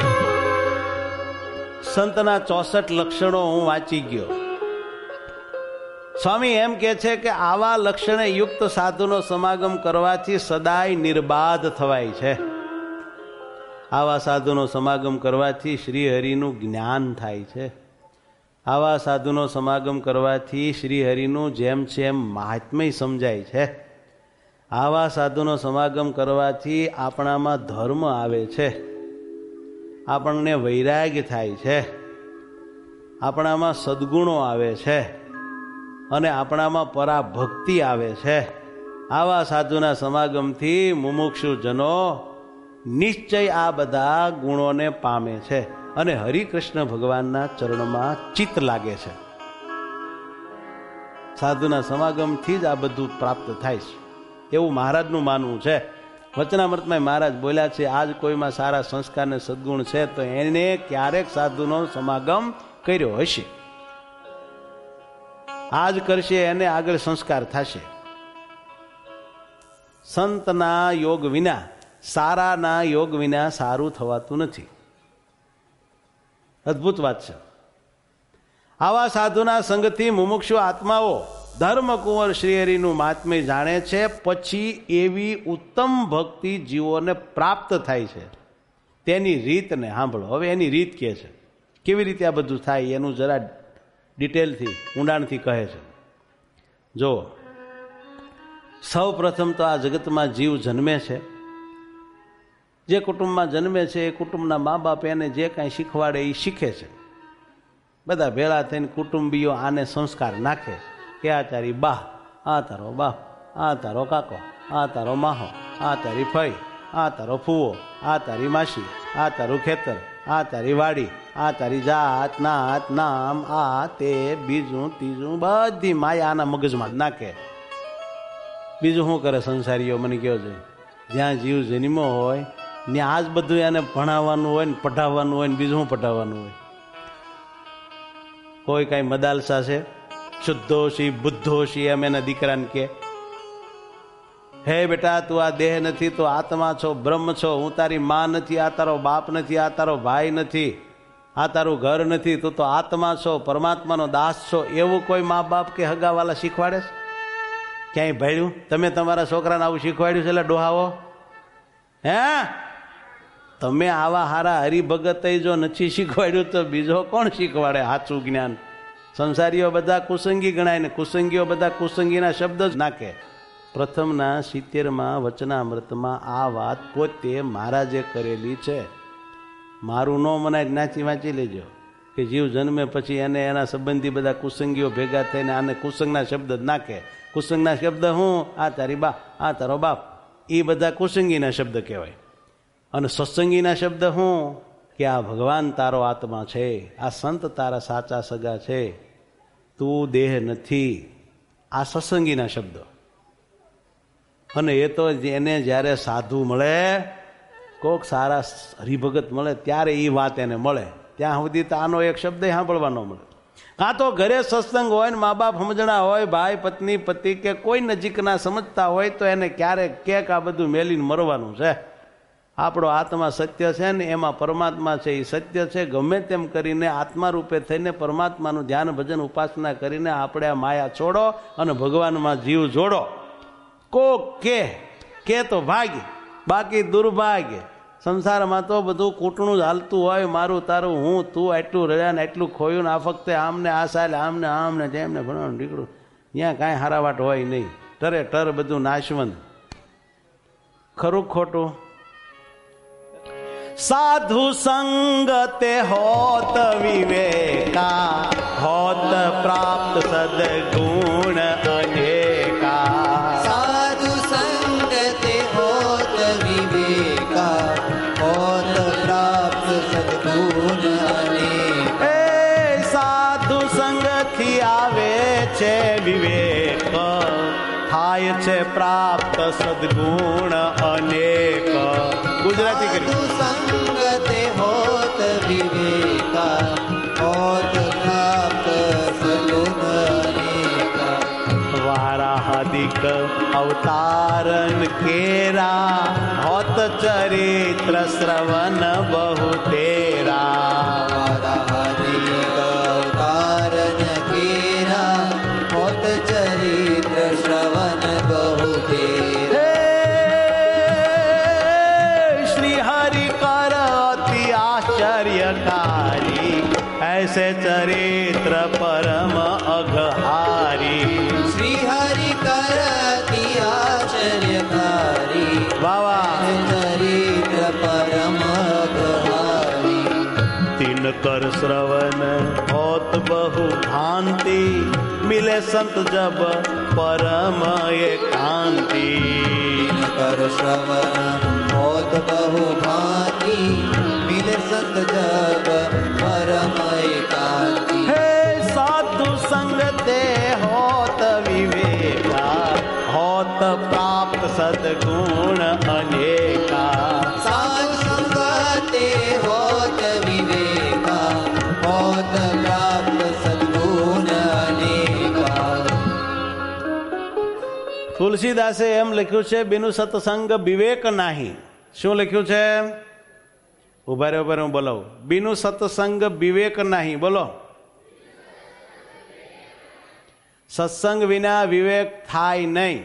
[SPEAKER 1] સંતના ચોસઠ લક્ષણો હું વાંચી ગયો. સ્વામી એમ કે છે કે આવા લક્ષણે યુક્ત સાધુનો સમાગમ કરવાથી સદાય નિર્બાધ થવાય છે. આવા સાધુનો સમાગમ કરવાથી શ્રી હરિનું જ્ઞાન થાય છે. આવા સાધુનો સમાગમ કરવાથી શ્રી હરિનું જેમ છે એમ મહાત્મ્ય સમજાય છે. આવા સાધુનો સમાગમ કરવાથી આપણામાં ધર્મ આવે છે, આપણને વૈરાગ્ય થાય છે, આપણામાં સદગુણો આવે છે અને આપણામાં પરાભક્તિ આવે છે. આવા સાધુના સમાગમથી મુમુક્ષુજનો નિશ્ચય આ બધા ગુણોને પામે છે અને હરિકૃષ્ણ ભગવાનના ચરણમાં ચિત્ત લાગે છે. સાધુના સમાગમથી જ આ બધું પ્રાપ્ત થાય છે, એવું મહારાજનું માનવું છે. વચનામૃતમાં મહારાજ બોલ્યા છે, આજ કોઈમાં સારા સંસ્કાર ને સદગુણ છે તો એને ક્યારેક સાધુનો સમાગમ કર્યો હશે. આજ કરશે એને આગળ સંસ્કાર થશે. સંતના યોગ વિના, સારાના યોગ વિના સારું થવાતું નથી. અદ્ભુત વાત છે. આવા સાધુના સંગથી મુમુક્ષુ આત્માઓ ધર્મકુંવર શ્રીહરિનું મહાત્મ્ય જાણે છે, પછી એવી ઉત્તમ ભક્તિ જીવોને પ્રાપ્ત થાય છે. તેની રીતને સાંભળો. હવે એની રીત કહે છે, કેવી રીતે આ બધું થાય એનું જરા ડિટેલથી ઊંડાણથી કહે છે. જો સૌ પ્રથમ તો આ જગતમાં જીવ જન્મે છે, જે કુટુંબમાં જન્મે છે એ કુટુંબના મા બાપ એને જે કાંઈ શીખવાડે એ શીખે છે. બધા ભેળા થઈને કુટુંબીઓ આને સંસ્કાર નાખે કે આ તારી બા, આ તારો બાપ, આ તારો કાકો, આ તારો માહો, આ તારી ફઈ, આ તારો ફૂવો, આ તારી માસી, આ તારું ખેતર, આ તારી વાડી, આ તારી જાત, નાત, નામ, આ તે બીજું ત્રીજું બધી માયા આના મગજમાં નાખે. બીજું શું કરે સંસારીઓ મને કહો છે, જ્યાં જીવ જન્મો હોય ત્યાં આજ બધું એને ભણાવવાનું હોય ને પઢાવવાનું હોય ને બીજું શું પઢાવવાનું હોય. કોઈ કઈ મદાલસા છે, શુદ્ધોશી બુદ્ધોશી એમ એના દીકરાને કે, હે બેટા તું આ દેહ નથી તો આત્મા છો, બ્રહ્મ છો, હું તારી માં નથી, આ તારો બાપ નથી, આ તારો ભાઈ નથી, આ તારું ઘર નથી, તું તો આત્મા છો, પરમાત્માનો દાસ છો. એવું કોઈ મા બાપ કે હગાવાલા શીખવાડે છે? ક્યાંય ભળ્યું? તમે તમારા છોકરાને આવું શીખવાડ્યું છે? એટલે ડોહાવો હે, તમે આવા હારા હરિભગત જો નથી શીખવાડ્યું તો બીજો કોણ શીખવાડે સાચું જ્ઞાન? સંસારીઓ બધા કુસંગી ગણાય ને કુસંગીઓ બધા કુસંગીના શબ્દ જ નાખે. પ્રથમના સિત્તેરમાં વચનામૃતમાં આ વાત પોતે મહારાજે કરેલી છે. મારું ન મનાય નાચી વાંચી લેજો કે જીવ જન્મે પછી એને એના સંબંધી બધા કુસંગીઓ ભેગા થઈને આને કુસંગના શબ્દ જ નાખે. કુસંગના શબ્દ હું, આ તારી બા, આ તારો બાપ, એ બધા કુસંગીના શબ્દ કહેવાય. અને સત્સંગીના શબ્દ હું કે આ ભગવાન તારો આત્મા છે, આ સંત તારા સાચા સગા છે, તું દેહ નથી. આ સત્સંગીના શબ્દો. અને એ તો એને જ્યારે સાધુ મળે, કોક સારા હરિભગત મળે ત્યારે એ વાત એને મળે. ત્યાં સુધી તો આનો એક શબ્દ સાંભળવાનો મળે. કાં તો ઘરે સત્સંગ હોય ને મા બાપ સમજણા હોય, ભાઈ પત્ની પતિ કે કોઈ નજીકના સમજતા હોય તો એને ક્યારેક કેક આ બધું મેલીને મરવાનું છે. આપણો આત્મા સત્ય છે ને એમાં પરમાત્મા છે, એ સત્ય છે. ગમે તેમ કરીને આત્મા રૂપે થઈને પરમાત્માનું ધ્યાન ભજન ઉપાસના કરીને આપણે આ માયા છોડો અને ભગવાનમાં જીવ જોડો. કોક કે કે તો ભાગ્ય, બાકી દુર્ભાગ્ય. સંસારમાં તો બધું કૂટણું જ હાલતું હોય, મારું તારું, હું તું, એટલું રહ્યા ને એટલું ખોયું ને આ ફક્તે આમને આ સાલે આમને આમને તેમને ભણવાનું નીકળું. ત્યાં કાંઈ હારાવાટ હોય નહીં, ટરે ટર બધું નાશવંત. ખરું ખોટું? સાધુ સંગતે હોત વિવેકા, હોત પ્રાપ્ત સદગુણ અનેકા.
[SPEAKER 2] સાધુ સંગતે હોત વિવેકા, હોત પ્રાપ્ત સદગુણ અનેકા.
[SPEAKER 1] એ સાધુ સંગથી આવે છે વિવેક, થાય છે પ્રાપ્ત સદગુણ અનેક. ગુજરાતી કરી.
[SPEAKER 2] સંગતે હોત વિવેકા, હોત પ્રાપ્ત સદગુણ અનેકા.
[SPEAKER 1] વારાહદિક અવતારન કેરા, હોત ચરિત્ર શ્રવણ બહુ તેરા.
[SPEAKER 2] વારાહદિક અવતારન કેરા, હોત ચરિત્ર શ્રવણ બહુ તેરા.
[SPEAKER 1] आश्चर्यकारी ऐसे चरित्र परम अघहारी.
[SPEAKER 2] श्री हरि करती आश्चर्यकारी,
[SPEAKER 1] वावा
[SPEAKER 2] चरित्र परम अघहारी.
[SPEAKER 1] तीन कर श्रवण होत बहु भांति, मिले संत जब परम एकांति.
[SPEAKER 2] तीन कर श्रवण होत बहु भांति, मिले संत जब परम एकांति.
[SPEAKER 1] हे साधु संग ते होत તુલસીદાસે એમ લખ્યું છે, બિનુ સત્સંગ વિવેક નાહી. શું લખ્યું છે? ઉભા રે ઉભા રે હું બોલાવું. બિનુ સત્સંગ વિવેક નાહી. બોલો. સત્સંગ વિના વિવેક થાય નહીં.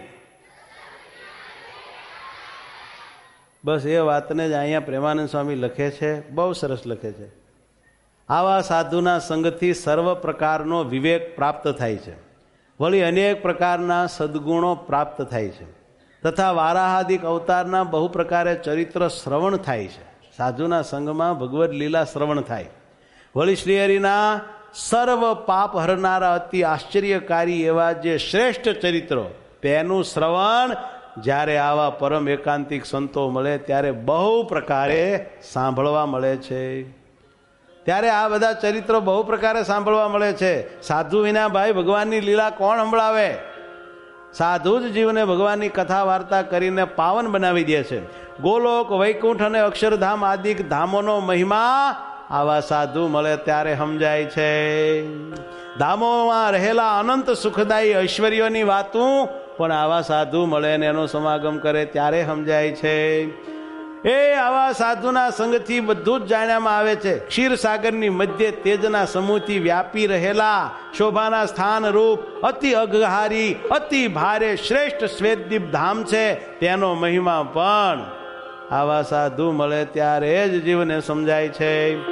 [SPEAKER 1] બસ એ વાતને જ અહીંયા પ્રેમાનંદ સ્વામી લખે છે, બહુ સરસ લખે છે. આવા સાધુના સંગથી સર્વ પ્રકારનો વિવેક પ્રાપ્ત થાય છે, વળી અનેક પ્રકારના સદગુણો પ્રાપ્ત થાય છે, તથા વારાહાદિક અવતારના બહુ પ્રકારે ચરિત્ર શ્રવણ થાય છે. સાધુના સંગમાં ભગવદ લીલા શ્રવણ થાય. વળી શ્રીહરિના સર્વ પાપ હરનારા અતિ આશ્ચર્યકારી એવા જે શ્રેષ્ઠ ચરિત્રો, તેનું શ્રવણ જ્યારે આવા પરમ એકાંતિક સંતો મળે ત્યારે બહુ પ્રકારે સાંભળવા મળે છે. ત્યારે આ બધા ચરિત્રો બહુ પ્રકારે સાંભળવા મળે છે. સાધુ વિના ભાઈ ભગવાનની લીલા કોણ સંભળાવે? સાધુ જ જીવને ભગવાનની કથા વાર્તા કરીને પાવન બનાવી દે છે. ગોલોક, વૈકુંઠ અને અક્ષરધામ આદિ ધામોનો મહિમા આવા સાધુ મળે ત્યારે સમજાય છે. ધામોમાં રહેલા અનંત સુખદાયી ઐશ્વર્યોની વાતું પણ આવા સાધુ મળે ને એનો સમાગમ કરે ત્યારે સમજાય છે. એ આવા સાધુના સંગથી બધું જ જાણ્યામાં આવે છે. ક્ષીરસાગરની મધ્ય તેજના સમૂહથી વ્યાપી રહેલા શોભાના સ્થાન રૂપ અતિ અઘહારી અતિ ભારે શ્રેષ્ઠ શ્વેતદીપ ધામ છે. તેનો મહિમા પણ આવા સાધુ મળે ત્યારે જ જીવને સમજાય છે.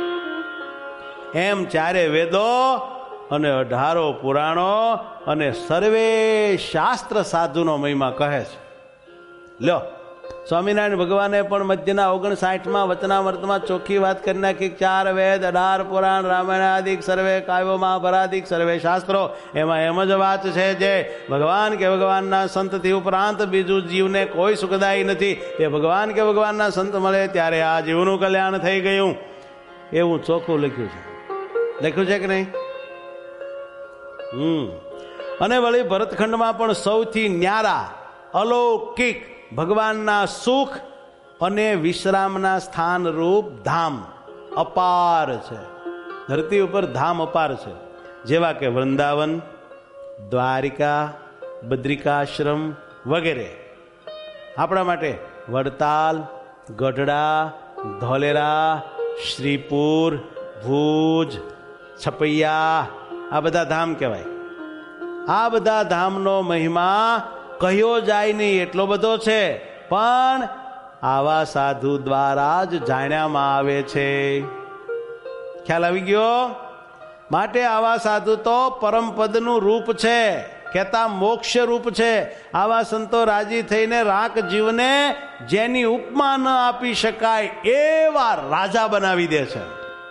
[SPEAKER 1] એમ ચારે વેદો અને અઢારો પુરાણો અને સર્વે શાસ્ત્ર સાધુનો મહિમા કહે છે. લ્યો, સ્વામિનારાયણ ભગવાને પણ મધ્યના ઓગણસાઠમાં વચનામૃતમાં ચોખ્ખી વાત કરી નાખી. ચાર વેદ, અઢાર પુરાણ, રામાયણાદિક સર્વે કાવ્યો, મહાભારતિક સર્વે શાસ્ત્રો, એમાં એમ જ વાત છે જે ભગવાન કે ભગવાનના સંતથી ઉપરાંત બીજું જીવને કોઈ સુખદાયી નથી. તે ભગવાન કે ભગવાનના સંત મળે ત્યારે આ જીવનું કલ્યાણ થઈ ગયું. એવું ચોખ્ખું લખ્યું છે. લખ્યું છે કે નહીં? હમ અને વળી ભરતખંડમાં પણ સૌથી ન્યારા અલૌકિક ભગવાનના સુખ અને વિશ્રામના સ્થાન રૂપ ધામ અપાર છે. ધરતી ઉપર ધામ અપાર છે, જેવા કે વૃંદાવન, દ્વારિકા, બદ્રિકાશ્રમ વગેરે. આપણા માટે વડતાલ, ગઢડા, ધોલેરા, શ્રીપુર, ભુજ, છપૈયા, આ બધા ધામ કહેવાય. આ બધા ધામનો મહિમા કહ્યો જાય નહીં એટલો બધો છે, પણ આવા સાધુ દ્વારા જ જાણ્યામાં આવે છે. ખ્યાલ આવી ગયો? માટે આવા સાધુ તો પરમપદનું રૂપ છે, કહેતા મોક્ષ રૂપ છે. આવા સંતો રાજી થઈને રાખ જીવને જેની ઉપમા ન આપી શકાય એવા રાજા બનાવી દે છે.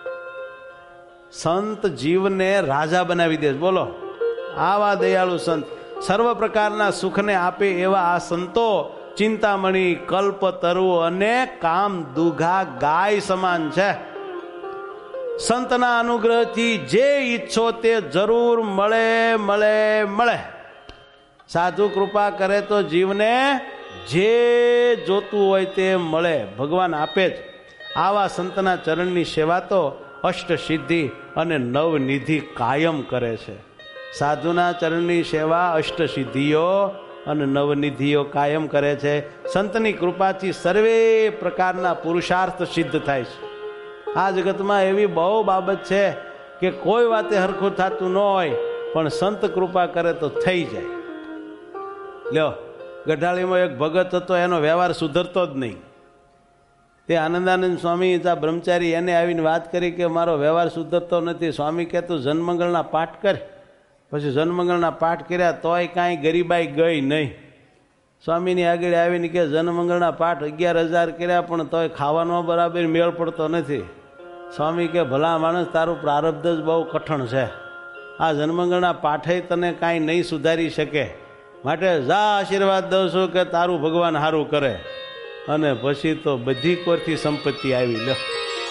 [SPEAKER 1] સંત જીવને રાજા બનાવી દે છે. બોલો, આવા દયાળુ સંત સર્વ પ્રકારના સુખને આપે એવા આ સંતો ચિંતામણી, કલ્પતરુ અને કામ દુઘા ગાય સમાન છે. સંતના અનુગ્રહથી જે ઈચ્છો તે જરૂર મળે મળે મળે. સાધુ કૃપા કરે તો જીવને જે જોતું હોય તે મળે, ભગવાન આપે જ. આવા સંતના ચરણની સેવા તો અષ્ટ સિદ્ધિ અને નવનિધિ કાયમ કરે છે. સાધુના ચરણની સેવા અષ્ટ સિદ્ધિઓ અને નવનિધિઓ કાયમ કરે છે. સંતની કૃપાથી સર્વે પ્રકારના પુરુષાર્થ સિદ્ધ થાય છે. આ જગતમાં એવી બહુ બાબત છે કે કોઈ વાતે હરખું થતું ન હોય, પણ સંત કૃપા કરે તો થઈ જાય. લ્યો, ગઢાળીમાં એક ભગત હતો, એનો વ્યવહાર સુધરતો જ નહીં. તે આનંદાનંદ સ્વામી ત્યાં બ્રહ્મચારી એને આવીને વાત કરી કે મારો વ્યવહાર સુધરતો નથી. સ્વામી કહે તું જન્મંગળના પાઠ કર. પછી જન્મંગળના પાઠ કર્યા તોય કાંઈ ગરીબાઈ ગઈ નહીં. સ્વામીની આગળ આવીને કે જન્મંગળના પાઠ અગિયાર હજાર કર્યા પણ તોય ખાવાનો બરાબર મેળ પડતો નથી. સ્વામી કે ભલા માણસ, તારું પ્રારબ્ધ જ બહુ કઠણ છે. આ જન્મંગળના પાઠે તને કાંઈ નહીં સુધારી શકે. માટે જા આશીર્વાદ દઉં છું કે તારું ભગવાન સારું કરે. અને પછી તો બધી કોરથી સંપત્તિ આવી. લો,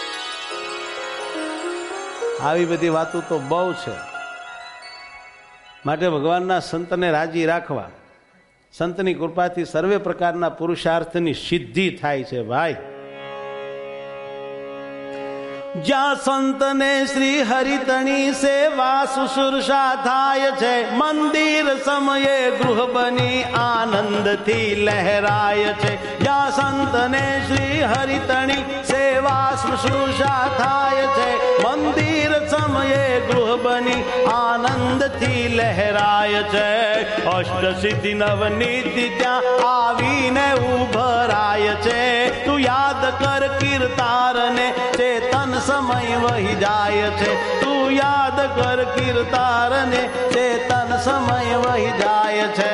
[SPEAKER 1] આવી બધી વાતો તો બહુ છે. માટે ભગવાનના સંતને રાજી રાખવા. સંતની કૃપાથી સર્વે પ્રકારના પુરુષાર્થની સિદ્ધિ થાય છે ભાઈ. જ્યાં સંતને શ્રી હરિતણી સેવા શુશ્રુષા થાય છે, મંદિર સમયે ગૃહ બની આનંદથી લહેરાય છે. જ્યાં સંતને શ્રી હરિતણી સેવા શુશ્રુષા થાય છે, મંદિર સમયે ગૃહ બની આનંદથી લહેરાય છે. અષ્ટ સિદ્ધિ નવનીતિ ત્યાં આવીને ઉભરાય છે. તું યાદ કર કીર્તારને ચેતન સમય વહી જાય છે. તું યાદ કર કીર્તારને ચેતન સમય વહી જાય છે.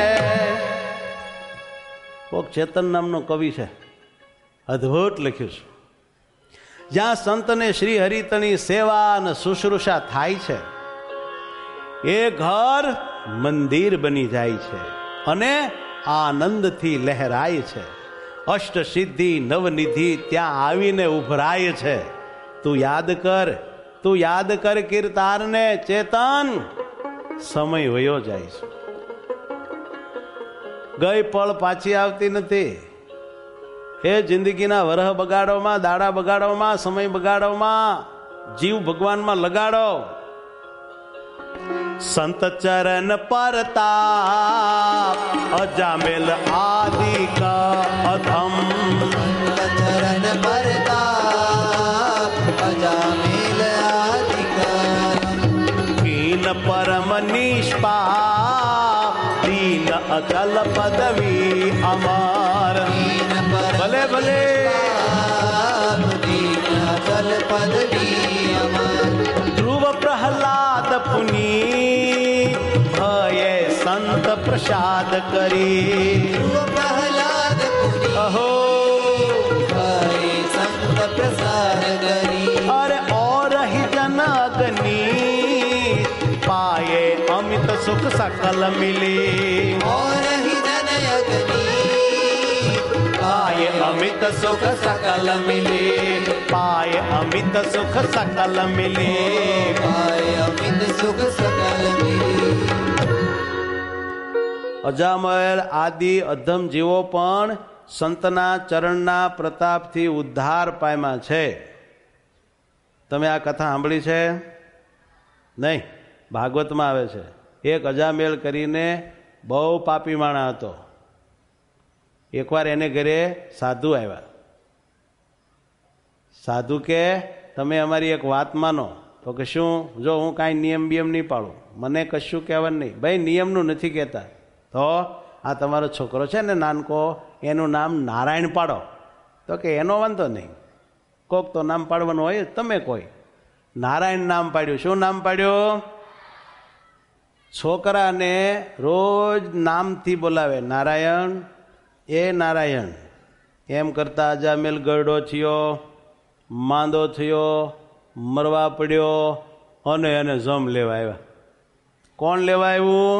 [SPEAKER 1] કોક ચેતન નામનો કવિ છે, અદ્ભુત લખ્યું છે. જ્યાં સંતને શ્રી હરિતની સેવા અને શુશ્રુષા થાય છે, એ ઘર મંદિર બની જાય છે અને આનંદથી લહેરાય છે. અષ્ટ સિદ્ધિ નવનિધિ ત્યાં આવીને ઉભરાય છે. તું યાદ કર, તું યાદ કર કીર્તારને ચેતન સમય વયો જાય છે. ગઈ પળ પાછી આવતી નથી. એ જિંદગીના વરહ બગાડોમાં, દાડા બગાડોમાં, સમય બગાડોમાં જીવ ભગવાનમાં લગાડો. સંત ચરણ પરતાપ અજામેલ આદિક અધમ.
[SPEAKER 2] ચરણ પરતાપ અજામેલ આદિક
[SPEAKER 1] કીન પરમ નિષ્પાપ દીન અચલ પદવી અમર. ભલે ભલે
[SPEAKER 2] દીન અચલ પદવી અમર.
[SPEAKER 1] ધ્રુવ પ્રહલાદ પુની ભયે સંત પ્રસાદ કરી.
[SPEAKER 2] ધ્રુવ પ્રહલાદ પુની
[SPEAKER 1] અહો
[SPEAKER 2] ભયે સંત પ્રસાદ કરી.
[SPEAKER 1] અરે ઓર હિ જનગની પાયે અમિત સુખ સકલ મિલી.
[SPEAKER 2] और ही जनयगनी
[SPEAKER 1] પાયે અમિત સુખ સકલ મિલી. પાયે અમિત સુખ સકલ મિલી.
[SPEAKER 2] पाए अमित सुख सकल मिली.
[SPEAKER 1] અજામલ આદિ અધમ જીવો પણ સંતના ચરણના પ્રતાપથી ઉદ્ધાર પામ્યા છે. તમે આ કથા સાંભળી છે? નહીં, ભાગવતમાં આવે છે. એક અજામેલ કરીને બહુ પાપી માણા હતો. એકવાર એને ઘરે સાધુ આવ્યા. સાધુ કે તમે અમારી એક વાત માનો. તો કે શું? જો હું કાંઈ નિયમ બિયમ નહીં પાડું, મને કશું કહેવાનું નહીં. ભાઈ નિયમનું નથી કહેતા. તો આ તમારો છોકરો છે ને નાનકો, એનું નામ નારાયણ પાડો. તો કે એનો વાંધો નહીં, કોક તો નામ પાડવાનું હોય, તમે કોઈ. નારાયણ નામ પાડ્યું. શું નામ પાડ્યું? છોકરાને રોજ નામથી બોલાવે, નારાયણ, એ નારાયણ. એમ કરતા અજામેલ ગરડો થયો, માંદો થયો, મરવા પડ્યો અને એને જમ લેવા આવ્યા. કોણ લેવા આવ્યું?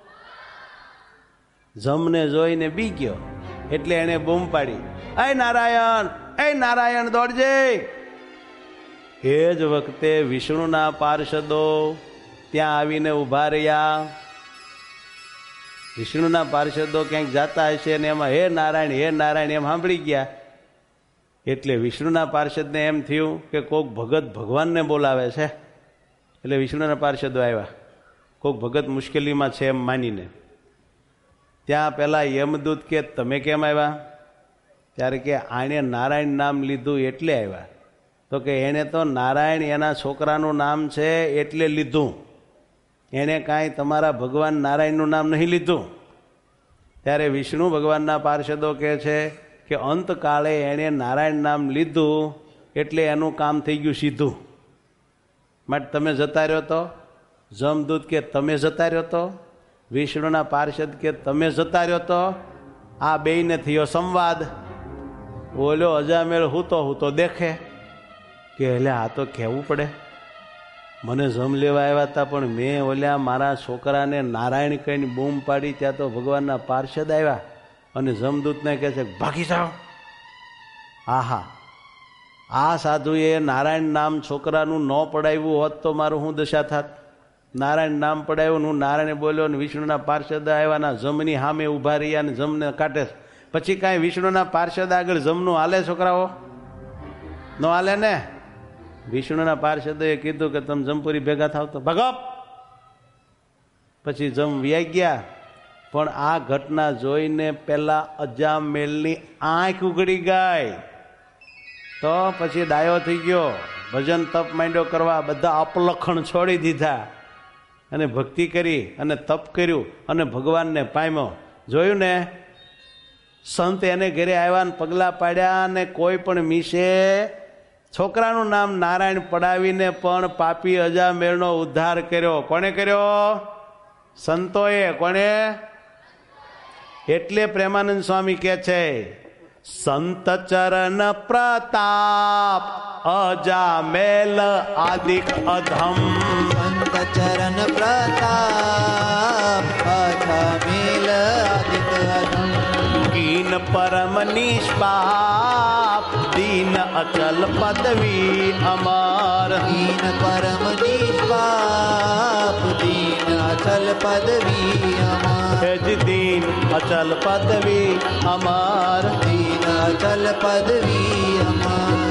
[SPEAKER 1] જમને જોઈને બી ગયો એટલે એને બૂમ પાડી, એ નારાયણ, એ નારાયણ દોડજે. એ જ વખતે વિષ્ણુના પાર્ષદો ત્યાં આવીને ઉભા રહ્યા. વિષ્ણુના પાર્ષદો ક્યાંક જાતા હશે ને એમાં હે નારાયણ, હે નારાયણ એમ સાંભળી ગયા. એટલે વિષ્ણુના પાર્ષદને એમ થયું કે કોક ભગત ભગવાનને બોલાવે છે. એટલે વિષ્ણુના પાર્ષદો આવ્યા, કોક ભગત મુશ્કેલીમાં છે એમ માનીને. ત્યાં પેલા યમદૂત કે તમે કેમ આવ્યા? ત્યારે કે આણે નારાયણ નામ લીધું એટલે આવ્યા. તો કે એણે તો નારાયણ એના છોકરાનું નામ છે એટલે લીધું, એણે કાંઈ તમારા ભગવાન નારાયણનું નામ નહીં લીધું. ત્યારે વિષ્ણુ ભગવાનના પાર્ષદો કહે છે કે અંતકાળે એણે નારાયણ નામ લીધું એટલે એનું કામ થઈ ગયું સીધું. માટે તમે જતા રહ્યો તો. જમદૂત કે તમે જતા રહ્યો તો. વિષ્ણુના પાર્ષદ કે તમે જતા રહ્યો તો. આ બેયને થયો સંવાદ. બોલ્યો અજામેળ હું તો હું તો દેખે કે એટલે આ તો કહેવું પડે, મને જમ લેવા આવ્યા હતા પણ મેં ઓલ્યા મારા છોકરાને નારાયણ કહીને બૂમ પાડી, ત્યાં તો ભગવાનના પાર્ષદ આવ્યા અને જમદૂતને કહે છે ભાગી જાઓ. આહા, આ સાધુએ નારાયણ નામ છોકરાનું ન પડાવ્યું હોત તો મારું શું દશા થાત? નારાયણ નામ પડાવ્યું, હું નારાયણ બોલ્યો ને વિષ્ણુના પાર્ષદ આવ્યાના જમની સામે ઊભા રહ્યા ને જમને કાઢે. પછી કાંઈ વિષ્ણુના પાર્ષદ આગળ જમનું હાલે છોકરાઓ? ન હાલે ને. વિષ્ણુના પાર્ષદોએ કીધું કે તમે જમપુરી ભેગા થાવ તો ભાગો. પછી જમ વ્યાઈ ગયા. પણ આ ઘટના જોઈને પેલા અજામેલની આંખ ઉઘડી ગઈ. તો પછી ડાયો થઈ ગયો, ભજન તપ માંડ્યો કરવા. બધા અપલખણ છોડી દીધા અને ભક્તિ કરી અને તપ કર્યું અને ભગવાનને પામ્યો. જોયું ને, સંત એને ઘરે આવ્યા ને પગલાં પાડ્યા ને કોઈ પણ મીસે છોકરાનું નામ નારાયણ પડાવીને પણ પાપી અજામેળનો ઉદ્ધાર કર્યો. કોણે કર્યો? સંતોએ. કોણે? એટલે પ્રેમાનંદ સ્વામી કહે છે, સંત ચરણ પ્રતાપ અજામેલ આદિક અધમ.
[SPEAKER 2] સંત ચરણ પ્રતાપ અજામેલ આદિક અધમ.
[SPEAKER 1] દીન પરમ નિષ્પાપ દીન અચલ પદવી અમર.
[SPEAKER 2] દીન પરમ નિષ્પાપ દીન અચલ પદવી અમર.
[SPEAKER 1] જ દીન અચલ પદવી અમર.
[SPEAKER 2] દીન અચલ પદવી અમર.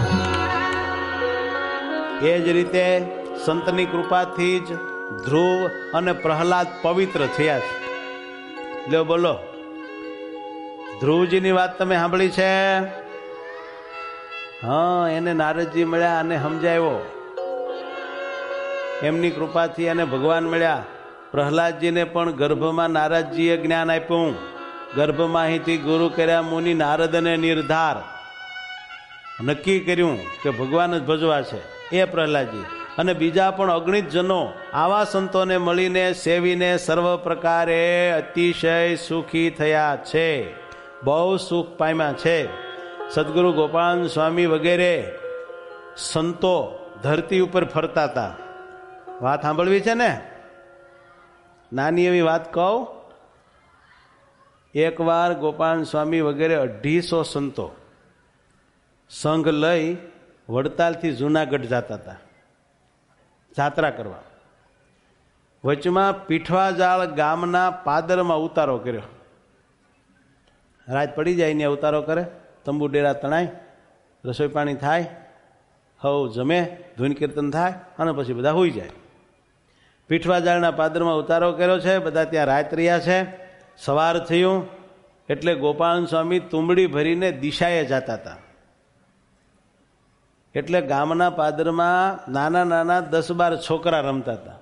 [SPEAKER 1] એ જ રીતે સંતની કૃપાથી જ ધ્રુવ અને પ્રહલાદ પવિત્ર થયા છે. લ્યો બોલો, ધ્રુવજીની વાત તમે સાંભળી છે? હા, એને નારદજી મળ્યા અને સમજાવ્યો. એમની કૃપાથી એને ભગવાન મળ્યા. પ્રહલાદજીને પણ ગર્ભમાં નારદજીએ જ્ઞાન આપ્યું. ગર્ભમાહીથી ગુરુ કર્યા મુનિ નારદને નિર્ધાર. નક્કી કર્યું કે ભગવાન જ ભજવા છે એ પ્રહલાદજી. અને બીજા પણ અગણિત જનો આવા સંતોને મળીને સેવીને સર્વ પ્રકારે અતિશય સુખી થયા છે, બહુ સુખ પામ્યા છે. સદગુરુ ગોપાલ સ્વામી વગેરે સંતો ધરતી ઉપર ફરતા હતા. વાત સાંભળવી છે ને? નાની એવી વાત કહું. એકવાર ગોપાલ સ્વામી વગેરે અઢીસો સંતો સંઘ લઈ વડતાલથી જુનાગઢ જતા હતા જાત્રા કરવા. વચમાં પીઠવાજાળ ગામના પાદરમાં ઉતારો કર્યો. રાત પડી જાય ને ઉતારો કરે, તંબુ ડેરા તણાય, રસોઈ પાણી થાય, હવ જમે, ધૂન કીર્તન થાય અને પછી બધા હોઈ જાય. પીઠવાજાળના પાદરમાં ઉતારો કર્યો છે. બધા ત્યાં રાત રહ્યા છે. સવાર થયું એટલે ગોપાલ સ્વામી તુંબડી ભરીને દિશાએ જતા હતા. એટલે ગામના પાદરમાં નાના નાના દસ બાર છોકરા રમતા હતા.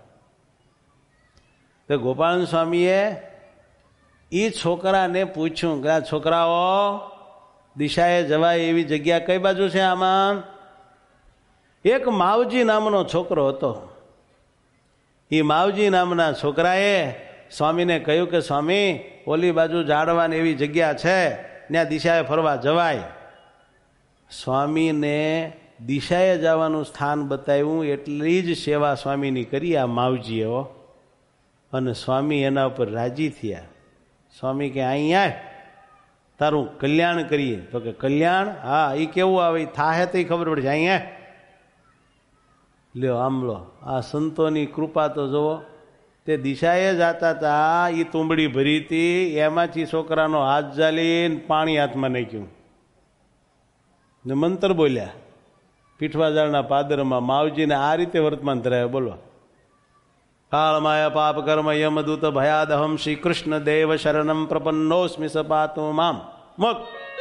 [SPEAKER 1] તો ગોપાલ સ્વામીએ એ છોકરાને પૂછ્યું કે આ છોકરાઓ, દિશાએ જવાય એવી જગ્યા કઈ બાજુ છે આમાં? એક માવજી નામનો છોકરો હતો. એ માવજી નામના છોકરાએ સ્વામીને કહ્યું કે સ્વામી, ઓલી બાજુ ઝાડવાની એવી જગ્યા છે, ત્યાં દિશાએ ફરવા જવાય. સ્વામીને દિશાએ જવાનું સ્થાન બતાવ્યું. એટલી જ સેવા સ્વામીની કરી આ માવજીએ. અને સ્વામી એના ઉપર રાજી થયા. સ્વામી કે અહીં આવ, તારું કલ્યાણ કરીએ. તો કે કલ્યાણ? હા. એ કેવું આવે? થાહે તો ખબર પડશે. અહીં આવ. લ્યો આમલો, આ સંતોની કૃપા તો જુઓ. તે દિશાએ જતા હતા, એ તુંબડી ભરી હતી, એમાંથી છોકરાનો હાથ જાલીને પાણી હાથમાં નાખ્યું ને મંત્ર બોલ્યા. પીઠવાજાળના પાદરમાં માવજીને આ રીતે વર્તમાન ધરાવે. બોલો, કાળમાય પાપ કર્મ યમદૂત ભયાદહમ શ્રી કૃષ્ણ દેવ શરણમ પ્રપન્નોસ્મિ સપાતુ મામ. મગ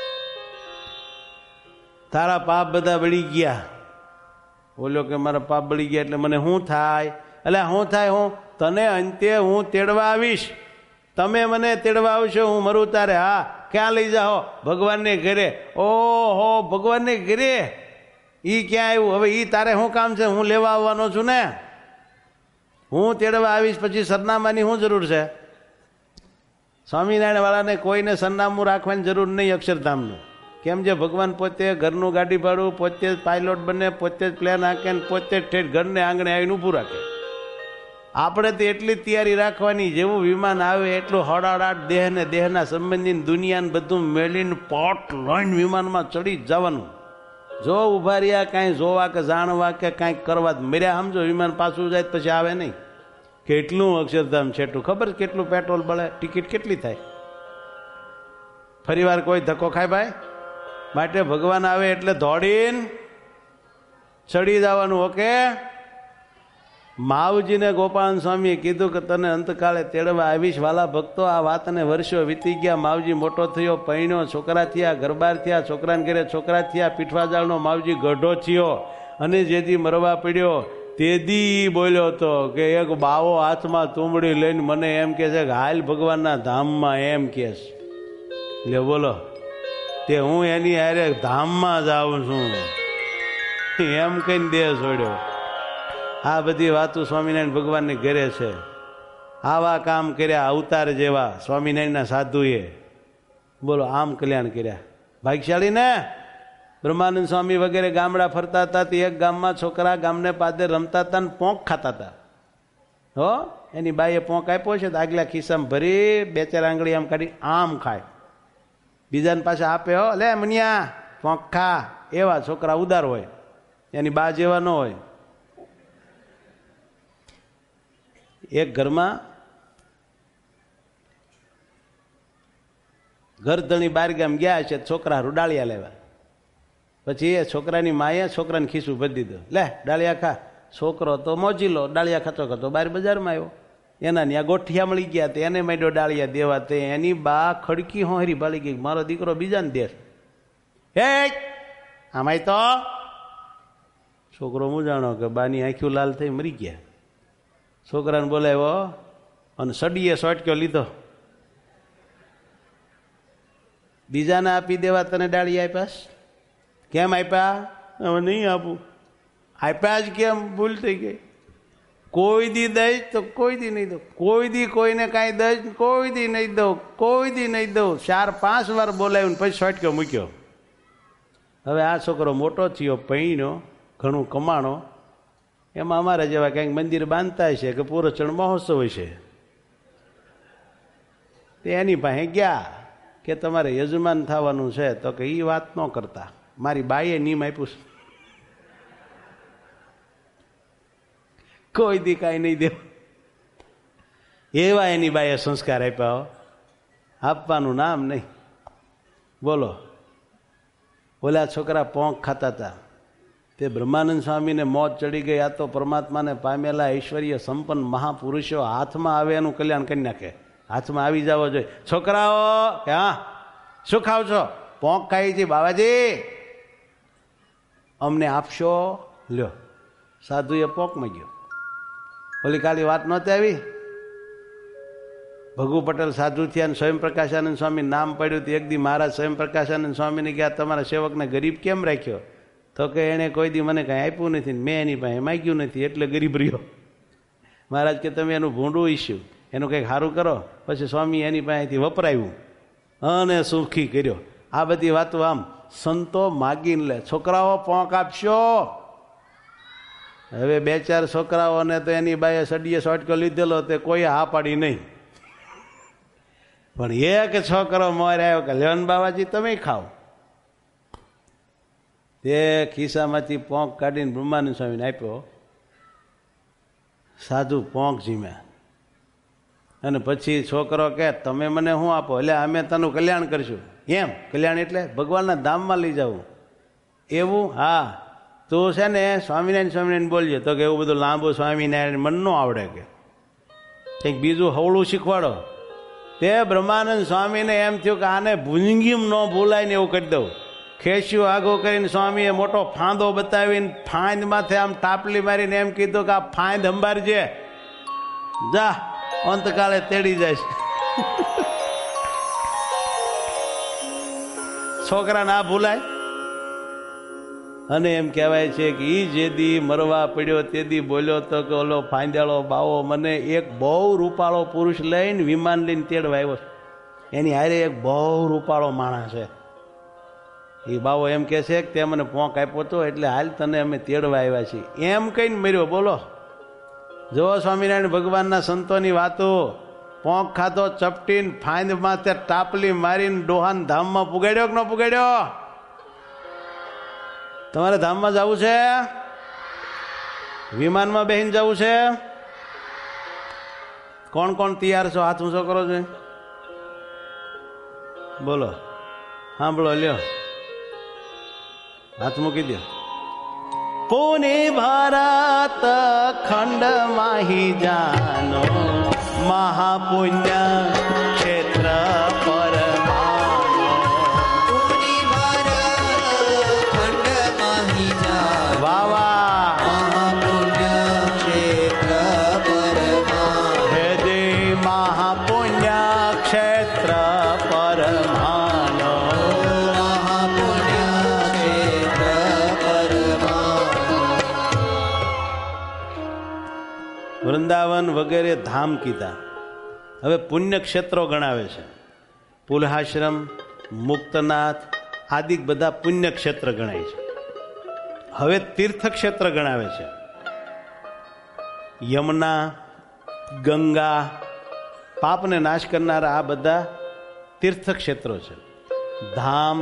[SPEAKER 1] તારા પાપ બધા બળી ગયા. બોલ્યો કે મારા પાપ બળી ગયા એટલે મને શું થાય? એટલે શું થાય? હું તને અંતે હું તેડવા આવીશ. તમે મને તેડવા આવશો, હું મરું તારે. હા. ક્યાં લઈ જાઓ? ભગવાનને ઘરે. ઓહો, ભગવાનને ઘરે? ઈ ક્યાં આવ્યું? હવે ઈ તારે શું કામ છે? હું લેવા આવવાનો છું ને. હું તેડવા આવીશ, પછી સરનામાની શું જરૂર છે? સ્વામિનારાયણ વાળાને કોઈને સરનામું રાખવાની જરૂર નહીં અક્ષરધામનું. કેમ? જે ભગવાન પોતે ઘરનું ગાડી ભાડું, પોતે જ પાયલોટ બને, પોતે જ પ્લેન હાંકે, પોતે જ ઠેઠ ઘરને આંગણે આવીને ઊભું રાખે. આપણે તો એટલી જ તૈયારી રાખવાની, જેવું વિમાન આવે એટલું હડાડાટ દેહને દેહના સંબંધી દુનિયાને બધું મેળીને પોટ લઈને વિમાનમાં ચડી જ જવાનું. જો ઉભા રહ્યા કાંઈ જોવા કે જાણવા કે કાંઈક કરવા મર્યા સમજો, વિમાન પાછું જાય પછી આવે નહીં. કેટલું અક્ષરધામ છેટું ખબર? કેટલું પેટ્રોલ બળે, ટિકિટ કેટલી થાય? ફરી વાર કોઈ ધક્કો ખાય ભાઈ? માટે ભગવાન આવે એટલે દોડીને ચડી જવાનું. ઓકે. માવજીને ગોપાલ સ્વામીએ કીધું કે તને અંતકાળે તેડવા આવીશ. વાલા ભક્તો, આ વાતને વર્ષો વીતી ગયા. માવજી મોટો થયો, પૈણ્યો, છોકરા થયા, ઘરબાર થયા, છોકરાને ઘરે છોકરા થયા, પીઠવાજાળનો માવજી ગઢો થયો. અને જેથી મરવા પડ્યો તેદી બોલ્યો હતો કે એક બાવો હાથમાં તુંબડી લઈને મને એમ કે છે કે હાલ ભગવાનના ધામમાં, એમ કે લે બોલો તે હું એની હારે ધામમાં જાઉં છું એમ કહીને દેહ છોડ્યો. આ બધી વાતો સ્વામિનારાયણ ભગવાનની ઘરે છે. આવા કામ કર્યા અવતાર જેવા સ્વામિનારાયણના સાધુએ. બોલો આમ કલ્યાણ કર્યા. ભાગ્યશાળી ને. બ્રહ્માનંદ સ્વામી વગેરે ગામડા ફરતા હતા. તે એક ગામમાં છોકરા ગામને પાદે રમતા હતા ને પોંક ખાતા હતા. હો એની બાઈએ પોંક આપ્યો છે તો આગલા ખિસ્સામાં ભરી બે ચાર આંગળી આમ કાઢી આમ ખાય. બીજાને પાછા આપે, હો લે મુનિયા પોંક ખા. એવા છોકરા ઉદાર હોય, એની બા જેવા ન હોય. એક ઘરમાં ઘરધણી બાર ગામ ગયા છે, છોકરા ડાળિયા લેવા. પછી એ છોકરાની માએ છોકરાને ખીસું ભરી દીધું, લે ડાળિયા ખા. છોકરો તો મોજીલો ડાળિયા ખાતો ખાતો બાર બજારમાં આવ્યો. એના ત્યાં ગોઠિયા મળી ગયા, એને માંડ્યો ડાળિયા દેવા. તે એની બા ખડકી હોહરી બાળી ગઈ, મારો દીકરો બીજાને દેશ. હે આમાંય તો છોકરો મૂંઝાણો કે બાની આંખ્યું લાલ થઈ મરી ગયા. છોકરાને બોલાવ્યો અને સડીએ સોટક્યો લીધો. બીજાને આપી દેવા તને ડાળી આપ્યા? કેમ આપ્યા? હવે નહીં આપું. આપ્યા જ કેમ? ભૂલ થઈ ગઈ. કોઈ દી દઈશ તો કોઈ દી નહીં દઉં, કોઈ દી કોઈને કાંઈ દઈશ કોઈ દી નહીં દઉં, કોઈ દી નહીં દઉં. ચાર પાંચ વાર બોલાવ્યું પછી સોટક્યો મૂક્યો. હવે આ છોકરો મોટો થયો, પૈણ્યો, ઘણું કમાણો. એમાં અમારા જેવા કંઈક મંદિર બાંધતા છે કે પૂરચણ મહોત્સવ છે. તે એની પાસે ગયા કે તમારે યજમાન થવાનું છે. તો કે એ વાત ન કરતા, મારી બાઈએ નિયમ આપ્યું કોઈ દી કાંઈ નહીં દેવું. એવા એની બાઈએ સંસ્કાર આપ્યા. આપવાનું નામ નહીં. બોલો ઓલા છોકરા પોંક ખાતા હતા. તે બ્રહ્માનંદ સ્વામીને મોત ચડી ગઈ. આ તો પરમાત્માને પામેલા ઐશ્વર્ય સંપન્ન મહાપુરુષો હાથમાં આવે એનું કલ્યાણ કરી નાખે. હાથમાં આવી જવો જોઈએ. છોકરાઓ કે હા શું ખાવ છો? પોંક ખાઈ છે બાબાજી, અમને આપશો? લ્યો સાધુએ પોંક માંગ્યો. ઓલી કાલી વાત નહોતી આવી, ભગુ પટેલ સાધુ થયા અને સ્વયં પ્રકાશાનંદ સ્વામી નામ પડ્યું. એક દી મહારાજ સ્વયં પ્રકાશાનંદ સ્વામીને ગયા તમારા સેવકને ગરીબ કેમ રાખ્યો? તો કે એણે કોઈ દી મને કાંઈ આપ્યું નથી, મેં એની પાસે માગ્યું નથી એટલે ગરીબ રહ્યો. મહારાજ કે તમે એનું ભૂંડું ઈશ્યુ, એનું કંઈક સારું કરો. પછી સ્વામી એની પાસેથી વપરાયું અને સુખી કર્યો. આ બધી વાતો આમ સંતો માગીને લે. છોકરાઓ પોંક આપશો? હવે બે ચાર છોકરાઓને તો એની બાએ સડીએ સોટકો લીધેલો, તે કોઈ હા પાડી નહીં. પણ એક છોકરો મોર આવ્યો કે લેવન બાબાજી તમે ખાઓ. તે ખિસ્સામાંથી પોંક કાઢીને બ્રહ્માનંદ સ્વામીને આપ્યો. સાધુ પોંક જીમ્યા. અને પછી છોકરો કે તમે મને શું આપો? એટલે અમે તનું કલ્યાણ કરશું. એમ કલ્યાણ એટલે ભગવાનના ધામમાં લઈ જવું એવું? હા તું છે ને સ્વામિનારાયણ સ્વામિનારાયણ બોલજો. તો કે એવું બધું લાંબુ સ્વામિનારાયણ મન ન આવડે, કે કંઈક બીજું હવળું શીખવાડો. તે બ્રહ્માનંદ સ્વામીને એમ થયું કે આને ભૂંગીમ ન ભૂલાય ને એવું કરી દઉં. ખેસ્યું આગો કરીને સ્વામીએ મોટો ફાંદો બતાવીને ફાંદ માથે આમ ટાપલી મારીને એમ કીધું કે આ ફાંદ અંબારજે, જા અંતકાળે તેડી જાય. છોકરા ના ભૂલાય. અને એમ કહેવાય છે કે ઈ જે દી મરવા પડ્યો તે દી બોલ્યો તો કે ઓલો ફાંદ્યાળો બાવો મને એક બહુ રૂપાળો પુરુષ લઈને વિમાન લઈને તેડવા આવ્યો. એની હારે એક બહુ રૂપાળો માણસ છે. એ બાવો એમ કે છે કે તે મને પોંક આપ્યો હતો એટલે હાલ તને અમે તેડવા આવ્યા છીએ એમ કહીને મર્યો. બોલો જો સ્વામિનારાયણ ભગવાનના સંતોની વાતો. પોંક ખાતો ચપટીને ફાંદ માથે ટાપલી મારીને ડોહાન ધામમાં પુગાડ્યો કે ન પુગાડ્યો? તમારે ધામમાં જવું છે? વિમાનમાં બેહીને જવું છે? કોણ કોણ તૈયાર છો? હાથ ઊંચો કરો છો. બોલો સાંભળો, લ્યો હાથ મૂકી દો. પુનિ ભારત ખંડ માહી જાનો મહાપુણ્ય ક્ષેત્ર પરમાનો
[SPEAKER 2] પુનિ ભારત ખંડ માહી જાનો
[SPEAKER 1] વાવા
[SPEAKER 2] મહાપુણ્ય ક્ષેત્ર પરમાનો
[SPEAKER 1] હે દે મહાપુણ્ય ક્ષેત્ર પરમાનો
[SPEAKER 2] મહાપુણ્ય ક્ષેત્ર પરમાનો.
[SPEAKER 1] વૃંદાવન વગેરે ધામ કીધા. હવે પુણ્ય ક્ષેત્રો ગણાવે છે. પુલહાશ્રમ, મુક્તનાથ આદિ બધા પુણ્ય ક્ષેત્ર ગણાય છે. હવે તીર્થ ક્ષેત્ર ગણાવે છે. યમુના, ગંગા, પાપને નાશ કરનારા આ બધા તીર્થ ક્ષેત્રો છે. ધામ,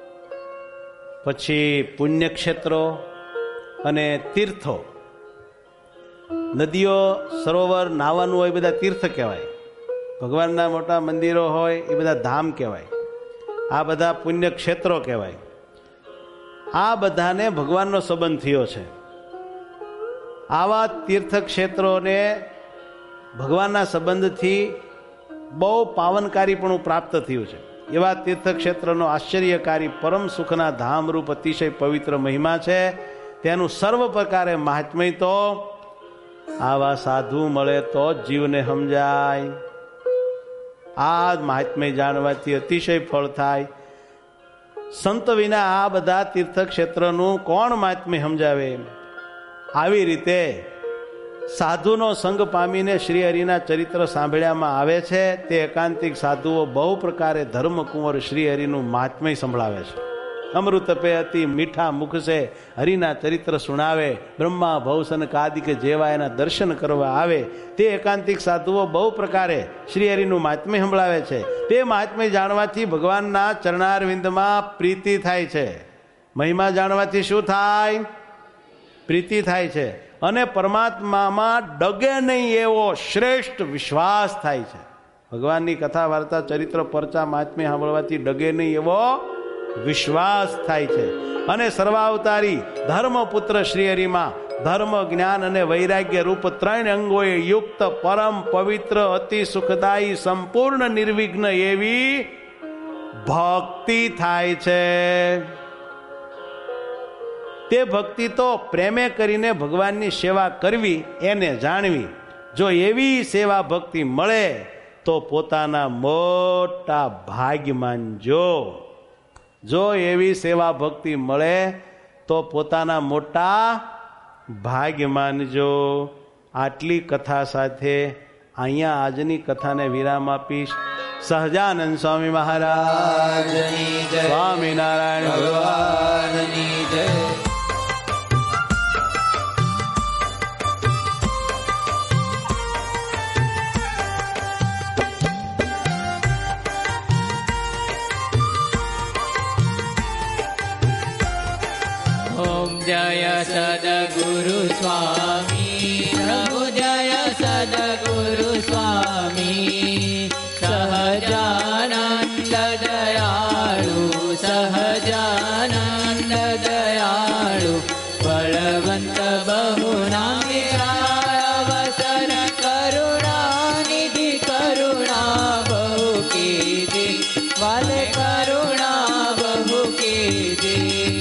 [SPEAKER 1] પછી પુણ્ય ક્ષેત્રો અને તીર્થો. નદીઓ, સરોવર, નાવાનું હોય બધા તીર્થ કહેવાય. ભગવાનના મોટા મંદિરો હોય એ બધા ધામ કહેવાય. આ બધા પુણ્ય ક્ષેત્રો કહેવાય. આ બધાને ભગવાનનો સંબંધ થયો છે. આવા તીર્થ ક્ષેત્રોને ભગવાનના સંબંધથી બહુ પાવનકારીપણું પ્રાપ્ત થયું છે. એવા તીર્થ ક્ષેત્રનો આશ્ચર્યકારી પરમ સુખના ધામરૂપ અતિશય પવિત્ર મહિમા છે. તેનું સર્વ પ્રકારે મહાત્મ્ય તો આવા સાધુ મળે તો જીવને સમજાય. આ મહાત્મ્ય જાણવાથી અતિશય ફળ થાય. સંત વિના આ બધા તીર્થ ક્ષેત્રનું કોણ મહાત્મ્ય સમજાવે? આવી રીતે સાધુનો સંગ પામીને શ્રી હરિના ચરિત્ર સાંભળ્યામાં આવે છે. તે એકાંતિક સાધુઓ બહુ પ્રકારે ધર્મકુંવર શ્રી હરિનું મહાત્મ્ય સંભળાવે છે. અમૃત પે અતિ મીઠા મુખ છે હરિના ચરિત્ર સુણાવે. બ્રહ્મા ભવસન કાદિક જેવા એના દર્શન કરવા આવે. તે એકાંતિક સાધુઓ બહુ પ્રકારે શ્રી હરિનું મહાત્મ્ય સંભળાવે છે. તે મહાત્મ્ય જાણવાથી ભગવાનના ચરણારવિંદમાં પ્રીતિ થાય છે. મહિમા જાણવાથી શું થાય? પ્રીતિ થાય છે. અને પરમાત્મામાં ડગે નહીં એવો શ્રેષ્ઠ વિશ્વાસ થાય છે. ભગવાનની કથા વાર્તા ચરિત્ર પરચા મહાત્મ્ય સાંભળવાથી ડગે નહીં એવો વિશ્વાસ થાય છે. અને સર્વાવતારી ધર્મપુત્ર શ્રી હરિમાં ધર્મ, જ્ઞાન અને વૈરાગ્ય રૂપ ત્રણ અંગોએ યુક્ત પરમ પવિત્ર અતિ સુખદાયી સંપૂર્ણ નિર્વિઘ્ન એવી ભક્તિ થાય છે. તે ભક્તિ તો પ્રેમે કરીને ભગવાનની સેવા કરવી, એને જાણવી. જો એવી સેવા ભક્તિ મળે તો પોતાના મોટા ભાગ્ય માનજો. જો એવી સેવા ભક્તિ મળે તો પોતાના મોટા ભાગ્ય માનજો. આટલી કથા સાથે અહીંયા આજની કથાને વિરામ આપીશ. સહજાનંદ સ્વામી મહારાજની જય. સ્વામિનારાયણ
[SPEAKER 2] ભગવાનની જય.
[SPEAKER 3] जय सद्गुरु स्वामी प्रभु जय सद्गुरु स्वामी सहजानंद दयाळु सहजानंद दयाळु बलवंत बहुनामी अवसर करुणा निधि करुणा बहु कीधी वाले करुणा बहु कीधी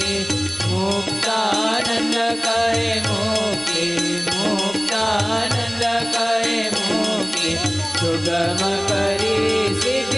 [SPEAKER 3] मुक्तानंद करे मोके मुक्तानंद करे मोके सुगम करी सिद्ध